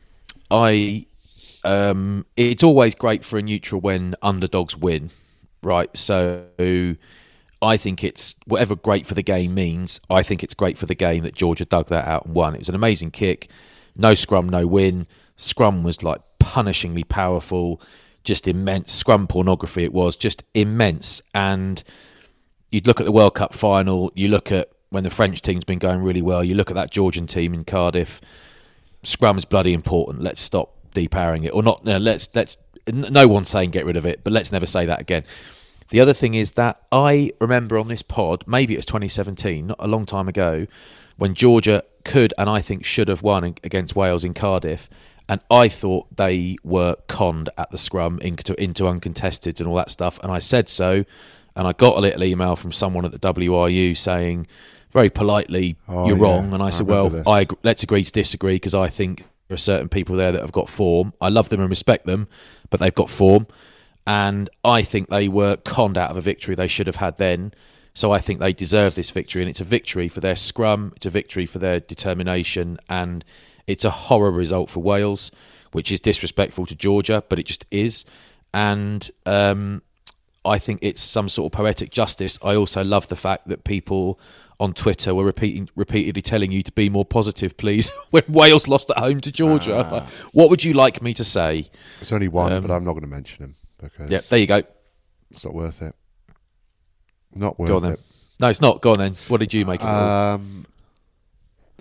I. Um, it's always great for a neutral when underdogs win, right? So I think it's whatever great for the game means. I think it's great for the game that Georgia dug that out and won. It was an amazing kick. No scrum, no win. Scrum was like punishingly powerful, just immense. Scrum pornography it was, just immense. And you'd look at the World Cup final, you look at when the French team's been going really well, you look at that Georgian team in Cardiff, scrum's bloody important. Let's stop depowering it. Or not, no, let's, let's, no one's saying get rid of it, but let's never say that again. The other thing is that I remember on this pod, maybe it was twenty seventeen, not a long time ago, when Georgia could and I think should have won against Wales in Cardiff, and I thought they were conned at the scrum into, into uncontested and all that stuff, and I said so, and I got a little email from someone at the W R U saying very politely, oh, you're yeah. wrong, and I, I said, well, this. I agree, let's agree to disagree because I think there are certain people there that have got form. I love them and respect them, but they've got form. And I think they were conned out of a victory they should have had then. So I think they deserve this victory. And it's a victory for their scrum. It's a victory for their determination. And it's a horror result for Wales, which is disrespectful to Georgia, but it just is. And um, I think it's some sort of poetic justice. I also love the fact that people on Twitter were repeating, repeatedly telling you to be more positive, please, when Wales lost at home to Georgia. Ah. What would you like me to say? It's only one, um, but I'm not going to mention him. Because yeah, there you go. It's not worth it. Not worth go on, then. it. No, it's not. Go on then. What did you make of it? Um,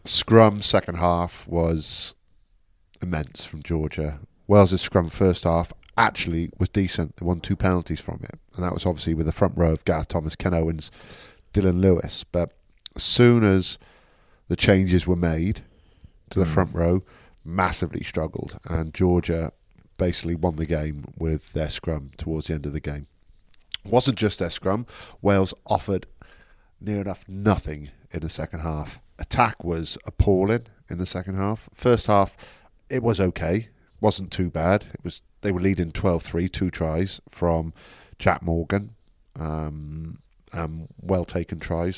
Scrum second half was immense from Georgia. Wales' scrum first half actually was decent. They won two penalties from it, and that was obviously with the front row of Gareth Thomas, Ken Owens, Dylan Lewis. But as soon as the changes were made to the mm. front row, massively struggled, and Georgia basically won the game with their scrum towards the end of the game. It wasn't just their scrum. Wales offered near enough nothing in the second half. Attack was appalling in the second half. First half, it was okay. Wasn't too bad. It was they were leading twelve three, two tries from Jack Morgan. Um, um, well taken tries.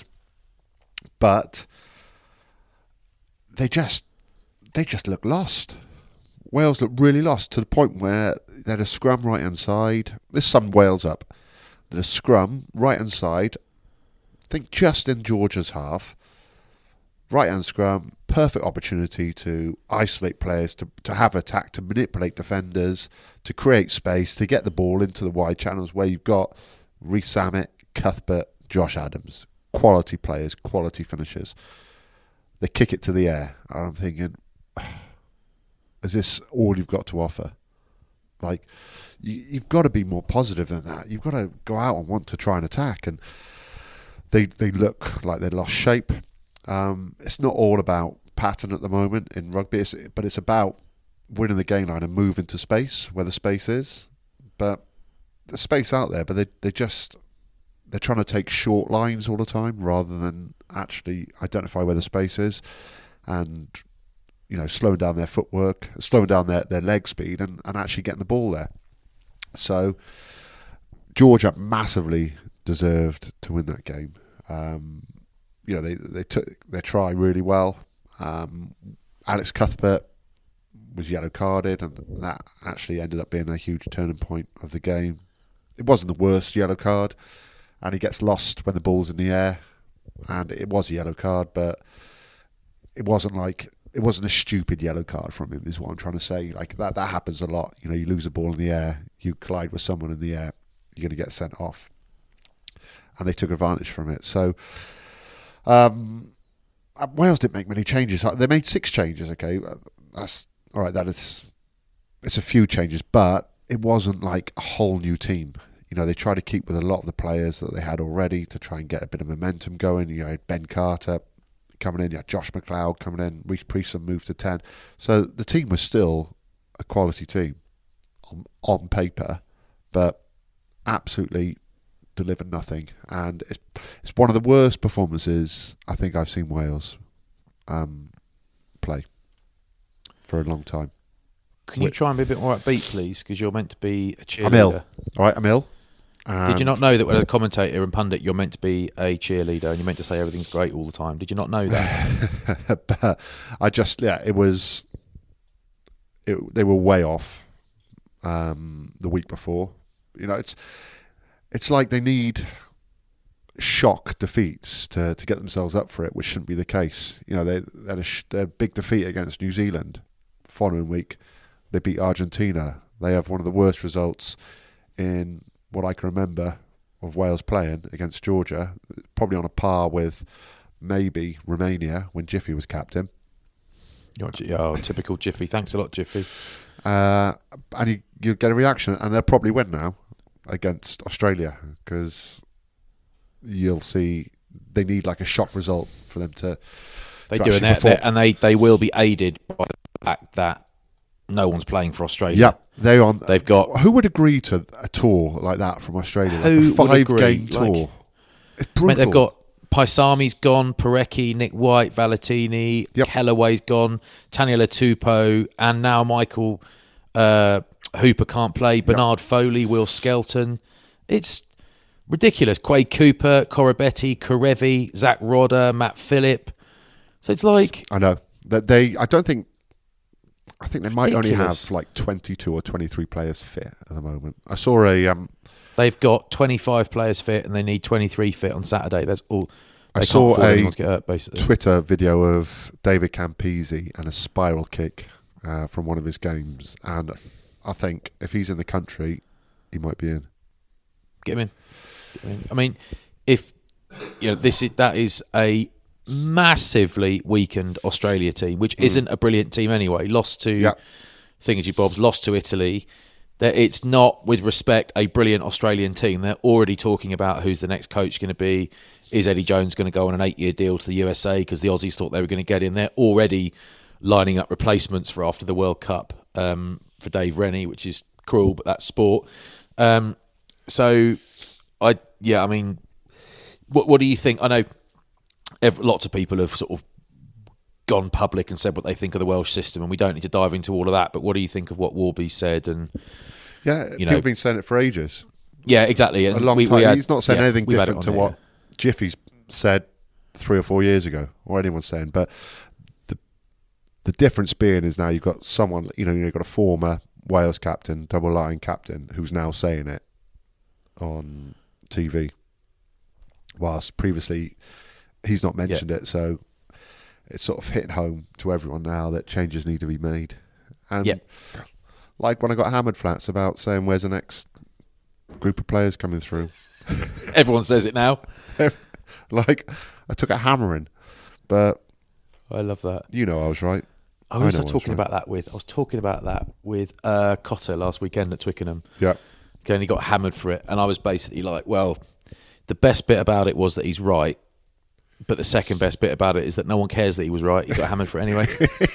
But they just they just looked lost. Wales looked really lost to the point where they had a scrum right hand side. This summed Wales up. The scrum right hand side, I think just in Georgia's half. Right hand scrum, perfect opportunity to isolate players, to, to have attack, to manipulate defenders, to create space, to get the ball into the wide channels where you've got Reece Zammit, Cuthbert, Josh Adams. Quality players, quality finishers. They kick it to the air. And I'm thinking, is this all you've got to offer? Like, you, you've got to be more positive than that. You've got to go out and want to try and attack. And they they look like they'd lost shape. Um, it's not all about pattern at the moment in rugby, it's, but it's about winning the game line and moving to space where the space is. But there's space out there, but they they just they're trying to take short lines all the time rather than actually identify where the space is, and you know, slowing down their footwork, slowing down their, their leg speed, and, and actually getting the ball there. So Georgia massively deserved to win that game. Um, you know, they they took their try really well. Um, Alex Cuthbert was yellow carded, and that actually ended up being a huge turning point of the game. It wasn't the worst yellow card, and he gets lost when the ball's in the air, and it was a yellow card, but it wasn't like it wasn't a stupid yellow card from him, is what I'm trying to say. Like that that happens a lot. You know, you lose a ball in the air, you collide with someone in the air, you're going to get sent off, and they took advantage from it. So. Um, Wales didn't make many changes. They made six changes. Okay, that's all right. That is, it's a few changes, but it wasn't like a whole new team. You know, they tried to keep with a lot of the players that they had already to try and get a bit of momentum going. You had Ben Carter coming in, you had Josh McLeod coming in, Reece Priestland moved to ten. So the team was still a quality team on, on paper, but absolutely delivered nothing, and it's it's one of the worst performances I think I've seen Wales um, play for a long time. Can you try and be a bit more upbeat, please? Because you're meant to be a cheerleader. I'm ill. All right, I'm ill. Did you not know that when a commentator and pundit, you're meant to be a cheerleader and you're meant to say everything's great all the time? Did you not know that? But I just, yeah, it was. It, they were way off um, the week before. You know, it's. It's like they need shock defeats to, to get themselves up for it, which shouldn't be the case. You know, they, they had a, sh- a big defeat against New Zealand. Following week, they beat Argentina. They have one of the worst results in what I can remember of Wales playing against Georgia. Probably on a par with maybe Romania when Jiffy was captain. Oh, typical Jiffy. Thanks a lot, Jiffy. Uh, and you, you get a reaction, and they'll probably win now against Australia, because you'll see they need like a shock result for them to. They to do, and, they're, they're, and they they will be aided by the fact that no one's playing for Australia. Yeah, they on. They've got. Who would agree to a tour like that from Australia? Like who a five would game like, tour. It's brutal. Mate, they've got Paisami's gone, Parecki, Nick White, Valentini, yep. Kellaway's gone, Taniela Tupou, and now Michael. Uh, Hooper can't play. Bernard yep. Foley, Will Skelton. It's ridiculous. Quade Cooper, Corabetti, Karevi, Zach Rodder, Matt Phillip. So it's like I know that they. I don't think. I think they might ridiculous. only have like twenty-two or twenty-three players fit at the moment. I saw a. Um, They've got twenty-five players fit, and they need twenty-three fit on Saturday. That's all. They I saw can't a to get hurt, basically. Twitter video of David Campese and a spiral kick uh, from one of his games, and I think if he's in the country, he might be in. Get him in. Get him in. I mean, if you know, this is that is a massively weakened Australia team, which mm. isn't a brilliant team anyway. Lost to yep. Thingy Bobs, lost to Italy. That it's not, with respect, a brilliant Australian team. They're already talking about who's the next coach going to be. Is Eddie Jones going to go on an eight-year deal to the U S A because the Aussies thought they were going to get in? They're already lining up replacements for after the World Cup um, for Dave Rennie, which is cruel, but that's sport. Um, so, I yeah, I mean, what what do you think? I know every, lots of people have sort of gone public and said what they think of the Welsh system, and we don't need to dive into all of that. But what do you think of what Warby said? And yeah, you people know, have been saying it for ages. Yeah, exactly. And a long we, time. We had, He's not saying yeah, anything different to here, what yeah. Jiffy's said three or four years ago, or anyone's saying. But the the difference being is now you've got someone, you know, you've got a former Wales captain, double line captain, who's now saying it on T V, whilst previously he's not mentioned yeah. it. So it's sort of hitting home to everyone now that changes need to be made. And yeah. like when I got hammered flats about saying where's the next group of players coming through. Everyone says it now. Like, I took a hammering, but I love that. You know I was right. I was I talking was right. about that with I was talking about that with uh, Cotter last weekend at Twickenham. Yeah. And he got hammered for it, and I was basically like, well, the best bit about it was that he's right, but the second best bit about it is that no one cares that he was right. He got hammered for it anyway.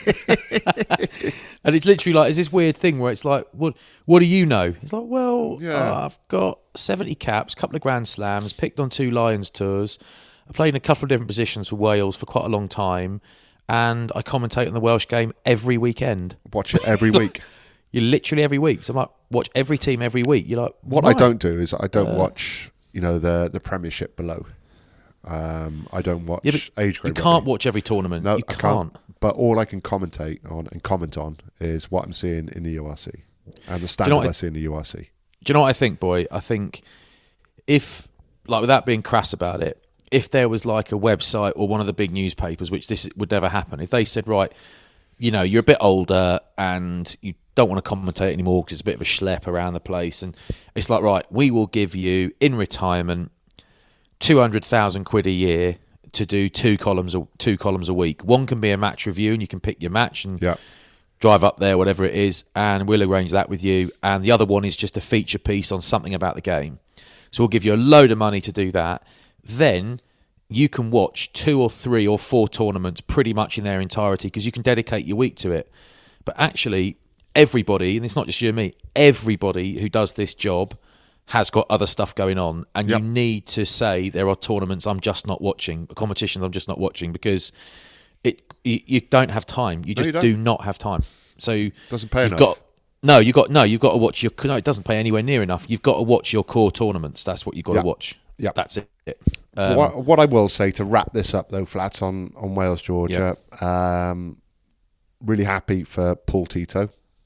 And it's literally like, it's this weird thing where it's like, what what do you know? It's like, well, Yeah. uh, I've got seventy caps, a couple of Grand Slams, picked on two Lions tours, I played in a couple of different positions for Wales for quite a long time, and I commentate on the Welsh game every weekend. Watch it every week. You literally every week. So I'm like, watch every team every week. You're like, What why? I don't do is I don't Uh, watch, you know, the the Premiership below. Um, I don't watch Yeah, but age grade. you can't rugby. watch every tournament. No, you I can't. But all I can commentate on and comment on is what I'm seeing in the U R C and the standard what I I- see in the U R C. Do you know what I think, boy? I think if, like, without being crass about it, if there was like a website or one of the big newspapers, which this would never happen, if they said, right, you know, you're a bit older and you don't want to commentate anymore because it's a bit of a schlep around the place, and it's like, right, we will give you in retirement two hundred thousand quid a year to do two columns a, two columns a week. One can be a match review, and you can pick your match and Yeah. drive up there, whatever it is, and we'll arrange that with you. And the other one is just a feature piece on something about the game. So we'll give you a load of money to do that. Then you can watch two or three or four tournaments pretty much in their entirety because you can dedicate your week to it. But actually, everybody, and it's not just you and me, everybody who does this job has got other stuff going on, and Yep. you need to say there are tournaments I'm just not watching, competitions I'm just not watching, because it you, you don't have time. You No, just you don't. do not have time. So Doesn't pay you've enough. got no, you got no, you've got to watch your. No, it doesn't pay anywhere near enough. You've got to watch your core tournaments. That's what you've got Yeah. to watch. Yeah. That's it. Um, what, what I will say to wrap this up, though, Flats, on, on Wales, Georgia, um, really happy for Paul Tito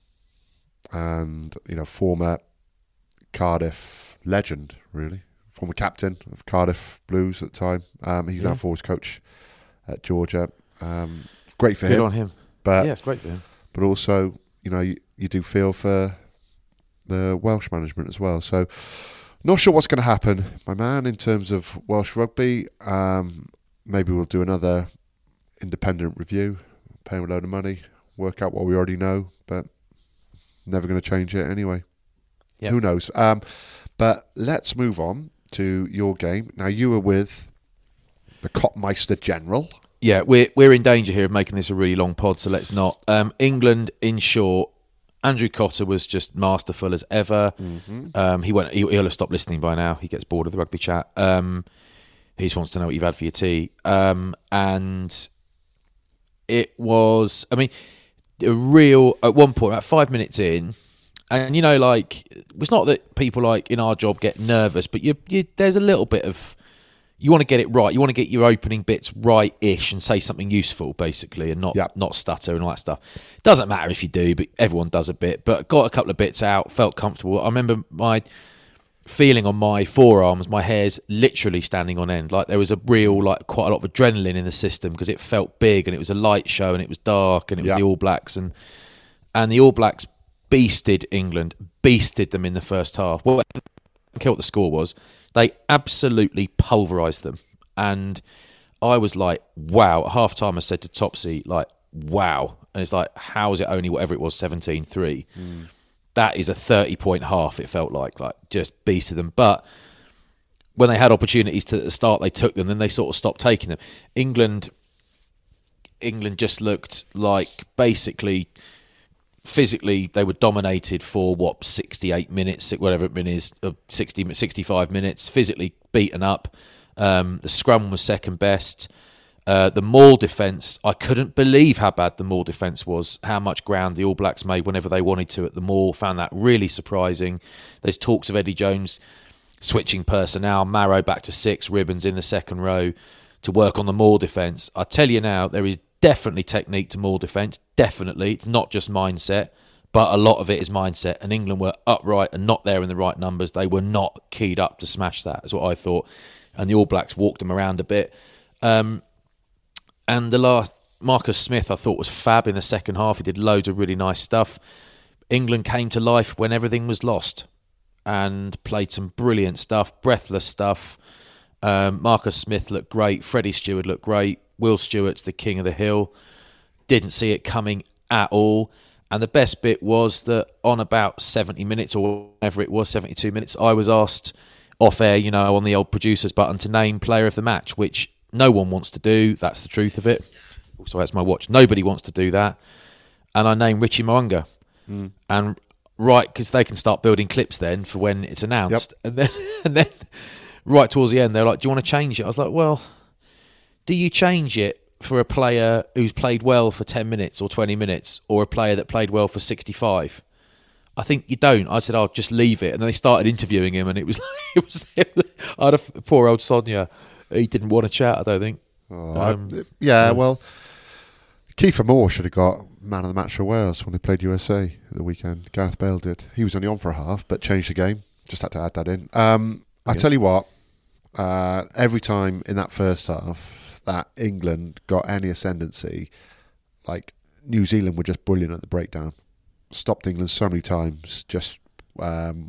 and, you know, former Cardiff legend, really. Former captain of Cardiff Blues at the time. Um, he's Yeah. now forwards coach at Georgia. Um, great for Good him. on him. But, yeah, it's great for him. but also, you know, you, you do feel for the Welsh management as well. So, not sure what's going to happen, my man, in terms of Welsh rugby. Um, maybe we'll do another independent review, pay him a load of money, work out what we already know, but never going to change it anyway. Yep. Who knows? Um, but let's move on to your game. Now, you were with the Kopmeister General. Yeah, we're we're in danger here of making this a really long pod, so let's not. Um, England, in short, Andrew Cotter was just masterful as ever. Mm-hmm. Um, he went. He, he'll have stopped listening by now. He gets bored of the rugby chat. Um, he just wants to know what you've had for your tea. Um, and it was, I mean, a real. At one point, about five minutes in, and you know, like, it's not that people like in our job get nervous, but you, you there's a little bit of. You want to get it right. You want to get your opening bits right-ish and say something useful, basically, and not Yep. not stutter and all that stuff. Doesn't matter if you do, but everyone does a bit. But got a couple of bits out, felt comfortable. I remember my feeling on my forearms, my hair's literally standing on end. Like there was a real, like quite a lot of adrenaline in the system because it felt big and it was a light show and it was dark and it was Yep. the All Blacks and and the All Blacks beasted England, beasted them in the first half. Well, I don't care what the score was. They absolutely pulverised them. And I was like, wow. At half time, I said to Topsy, like, wow. And it's like, how is it only whatever it was, seventeen three? Mm. That is a thirty-point half, it felt like, like just beasted them. But when they had opportunities to at the start, they took them, then they sort of stopped taking them. England, England just looked like basically, physically, they were dominated for, what, sixty-eight minutes, whatever it is, sixty, sixty-five minutes, physically beaten up. Um, the scrum was second best. Uh, the maul defence, I couldn't believe how bad the maul defence was, how much ground the All Blacks made whenever they wanted to at the maul. Found that really surprising. There's talks of Eddie Jones switching personnel, Marrow back to six, Ribbons in the second row to work on the maul defence. I tell you now, there is definitely technique to maul defence, definitely. It's not just mindset, but a lot of it is mindset. And England were upright and not there in the right numbers. They were not keyed up to smash that, is what I thought. And the All Blacks walked them around a bit. Um, and the last, Marcus Smith, I thought was fab in the second half. He did loads of really nice stuff. England came to life when everything was lost and played some brilliant stuff, breathless stuff. Um, Marcus Smith looked great. Freddie Stewart looked great. Will Stewart's the king of the hill. Didn't see it coming at all. And the best bit was that on about seventy minutes or whatever it was, seventy-two minutes, I was asked off air, you know, on the old producers button to name player of the match, which no one wants to do. That's the truth of it. Also, that's my watch. Nobody wants to do that. And I named Richie Mo'unga. Mm. And right, because they can start building clips then for when it's announced. Yep. And then and then right towards the end, they're like, do you want to change it? I was like, well, do you change it for a player who's played well for ten minutes or twenty minutes or a player that played well for sixty-five? I think you don't. I said, I'll just leave it. And then they started interviewing him, and it was, it was, it was I had a poor old Sonia. He didn't want to chat, I don't think. Oh, um, I, yeah, yeah, well, Kiefer Moore should have got man of the match for Wales when he played U S A at the weekend. Gareth Bale did. He was only on for a half, but changed the game. Just had to add that in. Um, I yeah. tell you what, uh, every time in that first half that England got any ascendancy, like New Zealand were just brilliant at the breakdown. Stopped England so many times just um,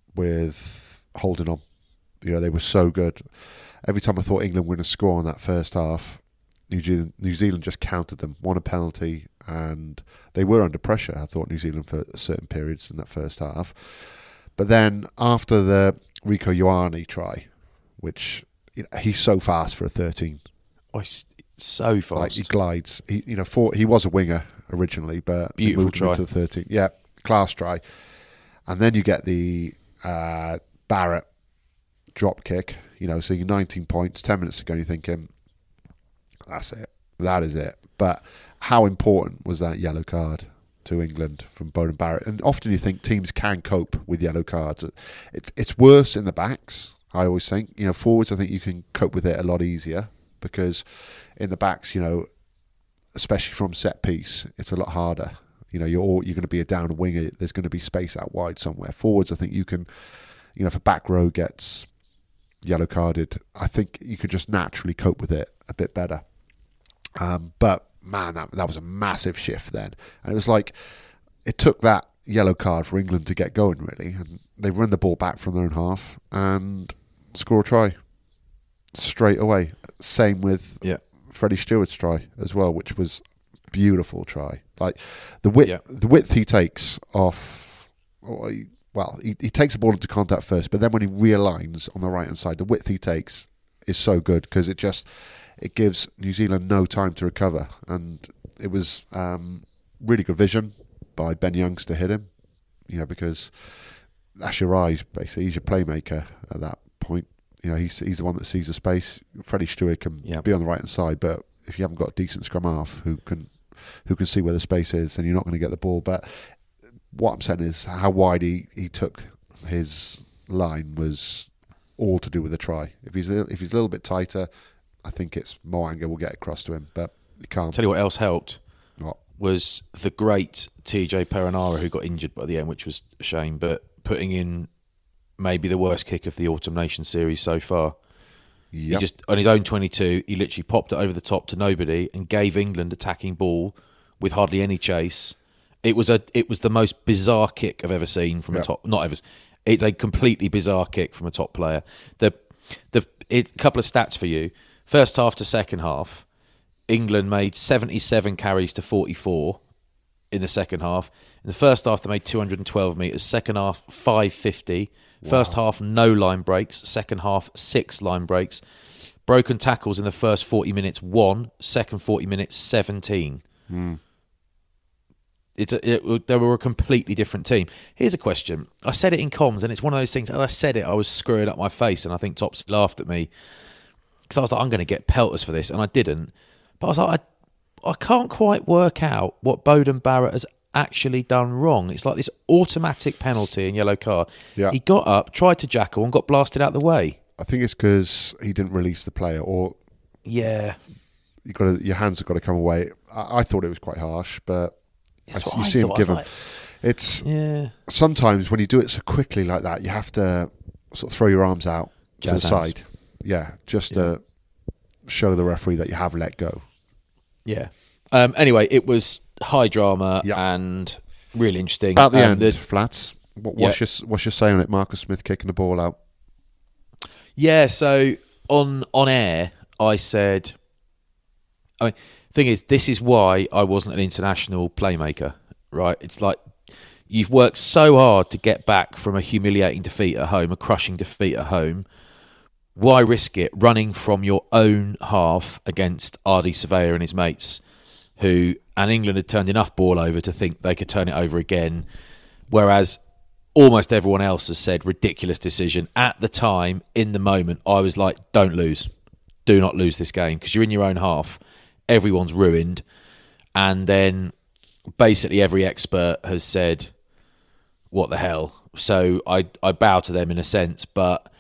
with holding on. You know, they were so good. Every time I thought England win a score in that first half, New Zealand, New Zealand just countered them, won a penalty, and they were under pressure, I thought, New Zealand for certain periods in that first half. But then after the Rieko Ioane try, which, you know, he's so fast for a thirteen. Oh, he's so fast. Like, he glides. He, you know, for, he was a winger originally, but beautiful moved try him to the thirteen. Yeah, class try. And then you get the uh, Barrett drop kick. You know, so you're nineteen points, ten minutes ago, you're thinking, that's it. That is it. But how important was that yellow card to England from Beauden Barrett? And often you think teams can cope with yellow cards. It's it's worse in the backs, I always think. You know, forwards, I think you can cope with it a lot easier because in the backs, you know, especially from set piece, it's a lot harder. You know, you're all, you're going to be a down winger. There's going to be space out wide somewhere. Forwards, I think you can, you know, if a back row gets yellow carded, I think you could just naturally cope with it a bit better. Um, but man, that, that was a massive shift then. And it was like, it took that yellow card for England to get going, really. And they run the ball back from their own half and score a try straight away. Same with yeah. Freddie Stewart's try as well, which was beautiful try. Like the width, yeah. the width he takes off. Oh, he, well, he, he takes the ball into contact first, but then when he realigns on the right hand side, the width he takes is so good because it just it gives New Zealand no time to recover, and it was um, really good vision by Ben Youngs to hit him. You know, because that's your eyes basically. He's your playmaker at that point. You know, he's he's the one that sees the space. Freddie Stewart can yep. be on the right hand side, but if you haven't got a decent scrum half who can who can see where the space is, then you're not going to get the ball. But what I'm saying is how wide he, he took his line was all to do with the try. If he's a, if he's a little bit tighter, I think it's Mo'unga will get across to him, but he can't. Tell you what else helped what? was the great T J Perenara, who got injured by the end, which was a shame, but putting in maybe the worst kick of the Autumn Nation series so far. Yep. He just, on his own twenty-two, he literally popped it over the top to nobody and gave England attacking ball with hardly any chase. It was a, it was the most bizarre kick I've ever seen from yep. a top. Not ever. It's a completely bizarre kick from a top player. The, the, it, a couple of stats for you. First half to second half, England made seventy-seven carries to forty-four in the second half. In the first half, they made two hundred twelve metres. Second half, five fifty. Wow. First half, no line breaks. Second half, six line breaks. Broken tackles in the first forty minutes, one. Second forty minutes, seventeen. Mm. It's a, it, they were a completely different team. Here's a question. I said it in comms, and it's one of those things, as I said it, I was screwing up my face, and I think Tops laughed at me, because I was like, I'm going to get pelters for this, and I didn't. But I was like, I, I can't quite work out what Beauden Barrett has actually done wrong. It's like this automatic penalty and yellow card. Yeah. He got up, tried to jackal, and got blasted out the way. I think it's because he didn't release the player, or yeah, you got to, your hands have got to come away. I, I thought it was quite harsh, but I, you I see him thought. give him. Like, it's yeah. Sometimes when you do it so quickly like that, you have to sort of throw your arms out Jazz to the hands. side. Yeah, just Yeah. to show the referee that you have let go. Yeah. Um, anyway, it was high drama Yeah. and really interesting. About the um, end, the, Flats. What, what's Yeah. your what's your say on it? Marcus Smith kicking the ball out. Yeah, so on on air, I said, I mean, thing is, this is why I wasn't an international playmaker, right? It's like you've worked so hard to get back from a humiliating defeat at home, a crushing defeat at home. Why risk it running from your own half against Ardy Surveyor and his mates, who, and England had turned enough ball over to think they could turn it over again, whereas almost everyone else has said ridiculous decision. At the time, in the moment, I was like, don't lose. Do not lose this game, because you're in your own half. Everyone's ruined. And then basically every expert has said, what the hell? So I, I bow to them in a sense, but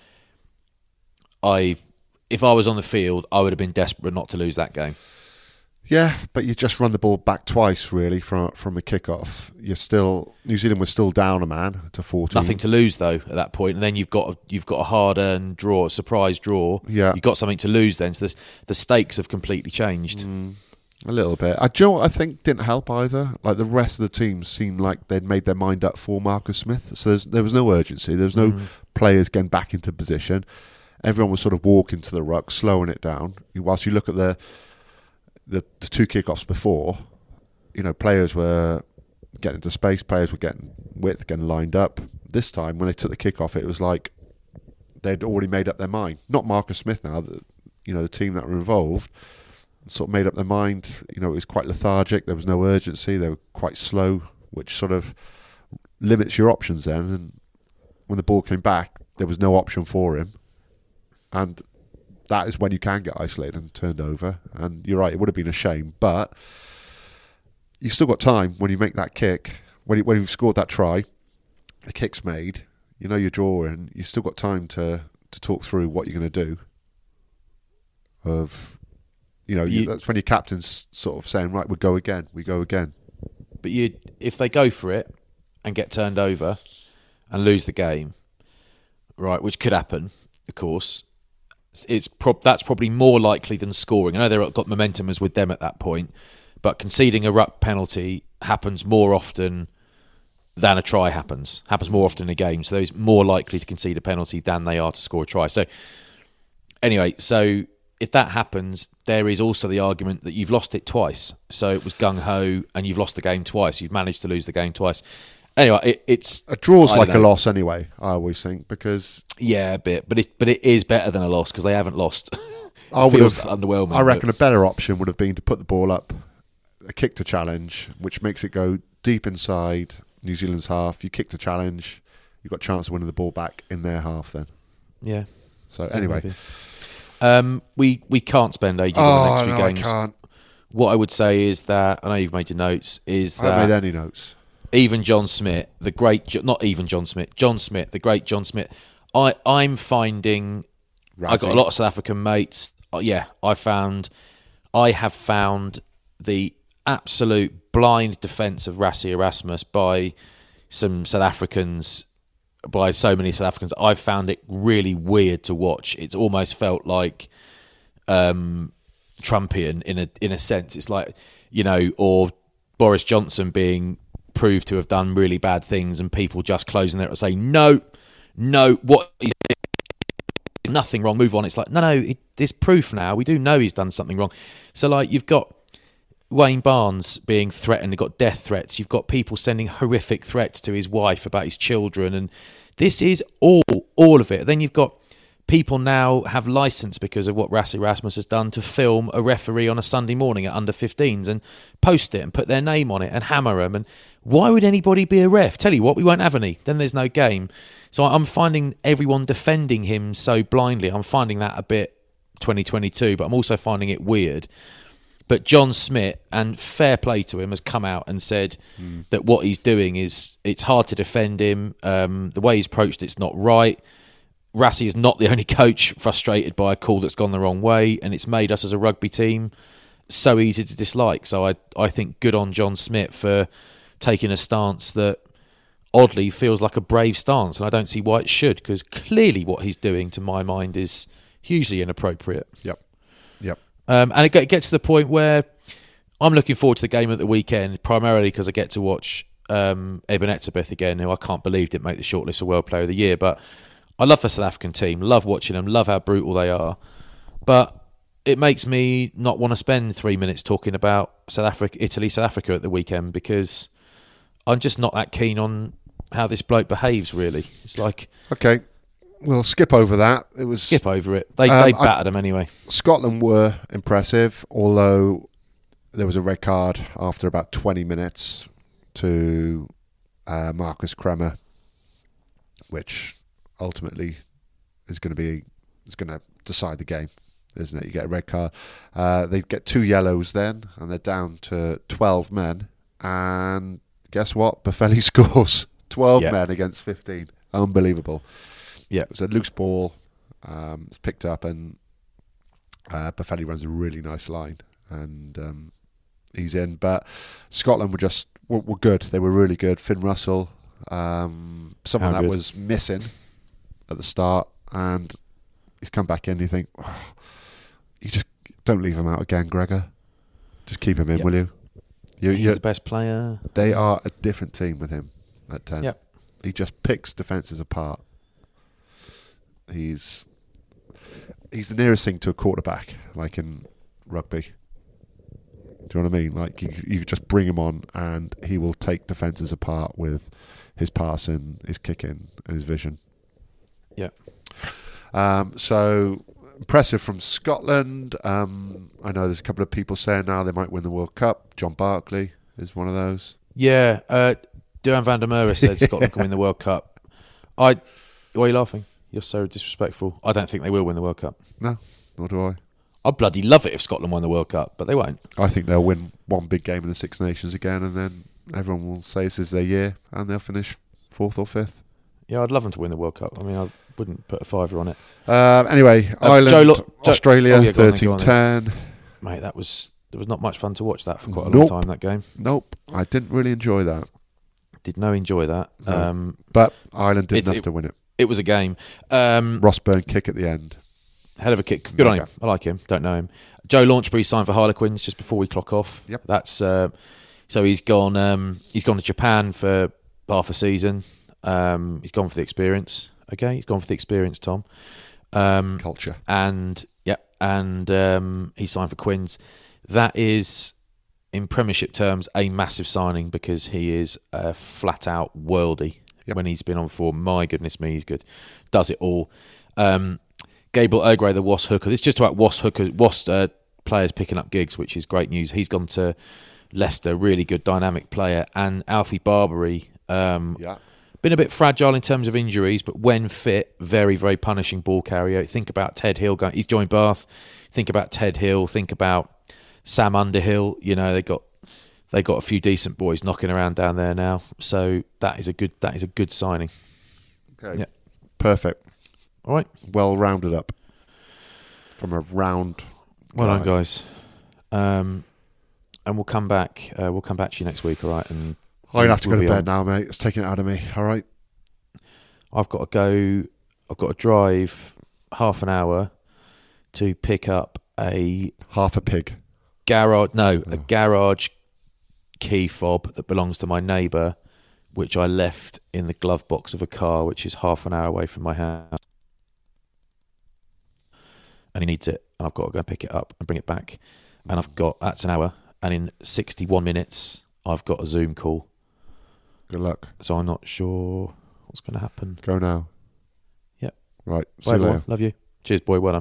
I, if I was on the field, I would have been desperate not to lose that game. Yeah, but you just run the ball back twice, really, from from a kickoff. You're still New Zealand was still down a man to fourteen. Nothing to lose though at that point, and then you've got you've got a hard-earned draw, a surprise draw. Yeah, you've got something to lose then. So this, the stakes have completely changed. Mm, a little bit. I, do you know what I think didn't help either? Like the rest of the team seemed like they'd made their mind up for Marcus Smith, so there's, there was no urgency. There was no mm. players getting back into position. Everyone was sort of walking to the ruck, slowing it down. Whilst you look at the The, the two kickoffs before, you know, players were getting into space, players were getting width, getting lined up. This time, when they took the kickoff, it was like they'd already made up their mind. Not Marcus Smith now, the, you know, the team that were involved sort of made up their mind. You know, it was quite lethargic. There was no urgency. They were quite slow, which sort of limits your options then. And when the ball came back, there was no option for him. And that is when you can get isolated and turned over. And you're right, it would have been a shame. But you've still got time when you make that kick. When, you, when you've scored that try, the kick's made, you know you're drawing, you've still got time to, to talk through what you're going to do. Of, you know, you, that's when your captain's sort of saying, right, we'll go again, we go again. But you, if they go for it and get turned over and lose the game, right, which could happen, of course, it's prob- that's probably more likely than scoring. I know they've got momentum as with them at that point, but conceding a ruck penalty happens more often than a try happens. Happens more often in a game. So they're more likely to concede a penalty than they are to score a try. So anyway, so if that happens, there is also the argument that you've lost it twice. So it was gung-ho and you've lost the game twice. You've managed to lose the game twice. Anyway, it, it's a draw's like know. a loss anyway. I always think because yeah, a bit, but it but it is better than a loss because they haven't lost. I would feels have underwhelming. I reckon but. a better option would have been to put the ball up, a kick to challenge, which makes it go deep inside New Zealand's half. You kick to challenge, you've got a chance of winning the ball back in their half. Then yeah. So anyway, yeah, um, we we can't spend ages oh, on the next few no, games. I can't. What I would say is that I know you've made your notes. Is I that haven't made any notes. Even John Smith, the great, not even John Smith, John Smith, the great John Smith. I, I'm finding, Razzie. I've got a lot of South African mates. Uh, yeah, I found, I have found the absolute blind defence of Rassie Erasmus by some South Africans, by so many South Africans. I've found it really weird to watch. It's almost felt like um, Trumpian in a in a sense. It's like, you know, or Boris Johnson being proved to have done really bad things and people just closing there and saying no, no, what he's nothing wrong, move on. It's like, no, no, it, there's proof now. We do know he's done something wrong. So, like, you've got Wayne Barnes being threatened, you've got death threats, you've got people sending horrific threats to his wife about his children, and this is all, all of it. Then you've got people now have license because of what Rassie Erasmus has done to film a referee on a Sunday morning at under fifteens and post it and put their name on it and hammer them. And why would anybody be a ref? Tell you what, we won't have any. Then there's no game. So I'm finding everyone defending him so blindly. I'm finding that a bit twenty twenty-two, but I'm also finding it weird. But John Smith, and fair play to him, has come out and said mm. that what he's doing is, it's hard to defend him. Um, the way he's approached it's not right. Rassie is not the only coach frustrated by a call that's gone the wrong way, and it's made us as a rugby team so easy to dislike. So I I think good on John Smith for taking a stance that oddly feels like a brave stance, and I don't see why it should, because clearly what he's doing, to my mind, is hugely inappropriate. Yep. Yep. Um, and it gets to the point where I'm looking forward to the game at the weekend, primarily because I get to watch um, Eben Etzebeth again, who I can't believe didn't make the shortlist of World Player of the Year, but I love the South African team, love watching them, love how brutal they are. But it makes me not want to spend three minutes talking about South Africa, Italy, South Africa at the weekend, because I'm just not that keen on how this bloke behaves, really. It's like... Okay, we'll skip over that. It was Skip over it. They, um, they battered I, them anyway. Scotland were impressive, although there was a red card after about twenty minutes to uh, Marcus Kremer, which... ultimately is going to be is going to decide the game, isn't it? You get a red card. Uh, they get two yellows then, and they're down to twelve men. And guess what? Boffelli scores twelve yeah. men against fifteen. Unbelievable. Yeah, it was a loose ball. Um, it's picked up, and uh, Boffelli runs a really nice line, and um, he's in. But Scotland were just were, were good. They were really good. Finn Russell, um, someone How that good. was missing at the start, and he's come back in. You think, oh, you just don't leave him out again, Gregor. Just keep him in, yep. will you? you He's the best player. They are a different team with him at ten. Yep. He just picks defences apart. He's he's the nearest thing to a quarterback, like in rugby. Do you know what I mean? Like you, you just bring him on, and he will take defences apart with his passing, his kicking, and his vision. Yeah. Um, so impressive from Scotland. Um, I know there's a couple of people saying now they might win the World Cup. John Barkley is one of those. Yeah. Uh, Duran van der Merwe said Scotland can win the World Cup. I. Why are you laughing? You're so disrespectful. I don't think they will win the World Cup. No, nor do I. I'd bloody love it if Scotland won the World Cup, but they won't. I think they'll win one big game in the Six Nations again, and then everyone will say this is their year, and they'll finish fourth or fifth. Yeah, I'd love them to win the World Cup. I mean, I wouldn't put a fiver on it. Um, anyway, Uh, Ireland, Joe Lo- Jo- Australia, oh, yeah, go on then, thirteen go on ten. Mate, that was there was not much fun to watch that for quite a Nope. long time, that game. Nope, I didn't really enjoy that. Did no enjoy that. No. Um, But Ireland didn't it- have it- to win it. it was a game. Um, Ross Byrne kick at the end. hell of a kick. Good on Mega. him. I like him. Don't know him. Joe Launchbury signed for Harlequins just before we clock off. Yep. That's uh, so he's gone. Um, he's gone to Japan for half a season. Um, he's gone for the experience. Okay, he's gone for the experience, Tom. Um, Culture. and yeah, and um, he signed for Quins. That is, in Premiership terms, a massive signing because he is a flat out worldie. Yep. When he's been on for, my goodness me, he's good. Does it all. Um, Gabriel Ogre, the Wasp hooker. It's just about Wasp hookers, Wasp uh, players picking up gigs, which is great news. He's gone to Leicester, really good dynamic player. And Alfie Barbary, um, Yeah. been a bit fragile in terms of injuries, but when fit, very, very punishing ball carrier. Think about Ted Hill going. He's joined Bath. Think about Ted Hill. Think about Sam Underhill. You know, they got they got a few decent boys knocking around down there now. So that is a good that is a good signing. Okay. Yeah. Perfect. All right. Well rounded up from a round. Well guy. done, guys. Um, and we'll come back. Uh, we'll come back to you next week. All right. And I'm gonna have to we'll go to be bed on. now, mate. It's taking it out of me. All right. I've got to go. I've got to drive half an hour to pick up a Half a pig. garage. No, Oh. a garage key fob that belongs to my neighbour, which I left in the glove box of a car, which is half an hour away from my house. and he needs it, and I've got to go and pick it up and bring it back. And I've got, that's an hour, and in sixty-one minutes, I've got a Zoom call. Good luck. So I'm not sure what's going to happen. Go now. Yep. Right. See Bye, you everyone. later. Love you. Cheers, boy. Well done.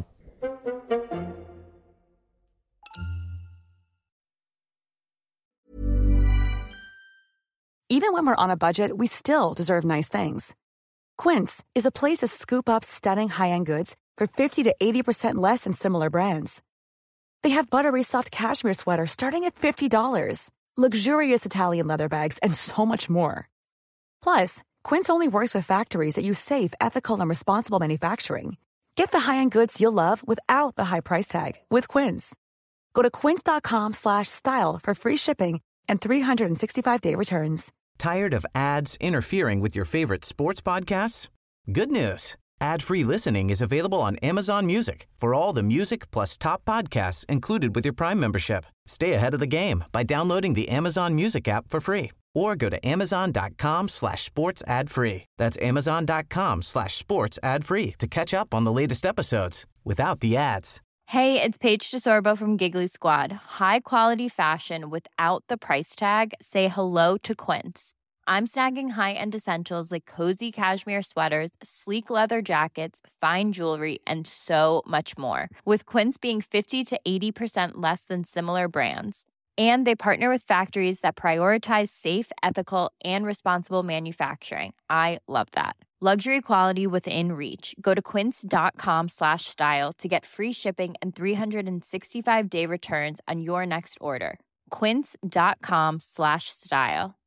Even when we're on a budget, we still deserve nice things. Quince is a place to scoop up stunning high-end goods for fifty to eighty percent less than similar brands. They have buttery soft cashmere sweaters starting at fifty dollars, luxurious Italian leather bags, and so much more. Plus, Quince only works with factories that use safe, ethical, and responsible manufacturing. Get the high-end goods you'll love without the high price tag with Quince. Go to quince.com slash style for free shipping and three sixty-five day returns. Tired of ads interfering with your favorite sports podcasts? Good news. Ad-free listening is available on Amazon Music for all the music plus top podcasts included with your Prime membership. Stay ahead of the game by downloading the Amazon Music app for free or go to amazon.com slash sports ad free. That's amazon.com slash sports ad free to catch up on the latest episodes without the ads. Hey, it's Paige DeSorbo from Giggly Squad. High quality fashion without the price tag. Say hello to Quince. I'm snagging high-end essentials like cozy cashmere sweaters, sleek leather jackets, fine jewelry, and so much more. With Quince being fifty to eighty percent less than similar brands. And they partner with factories that prioritize safe, ethical, and responsible manufacturing. I love that. Luxury quality within reach. Go to quince.com slash style to get free shipping and three sixty-five day returns on your next order. Quince.com slash style.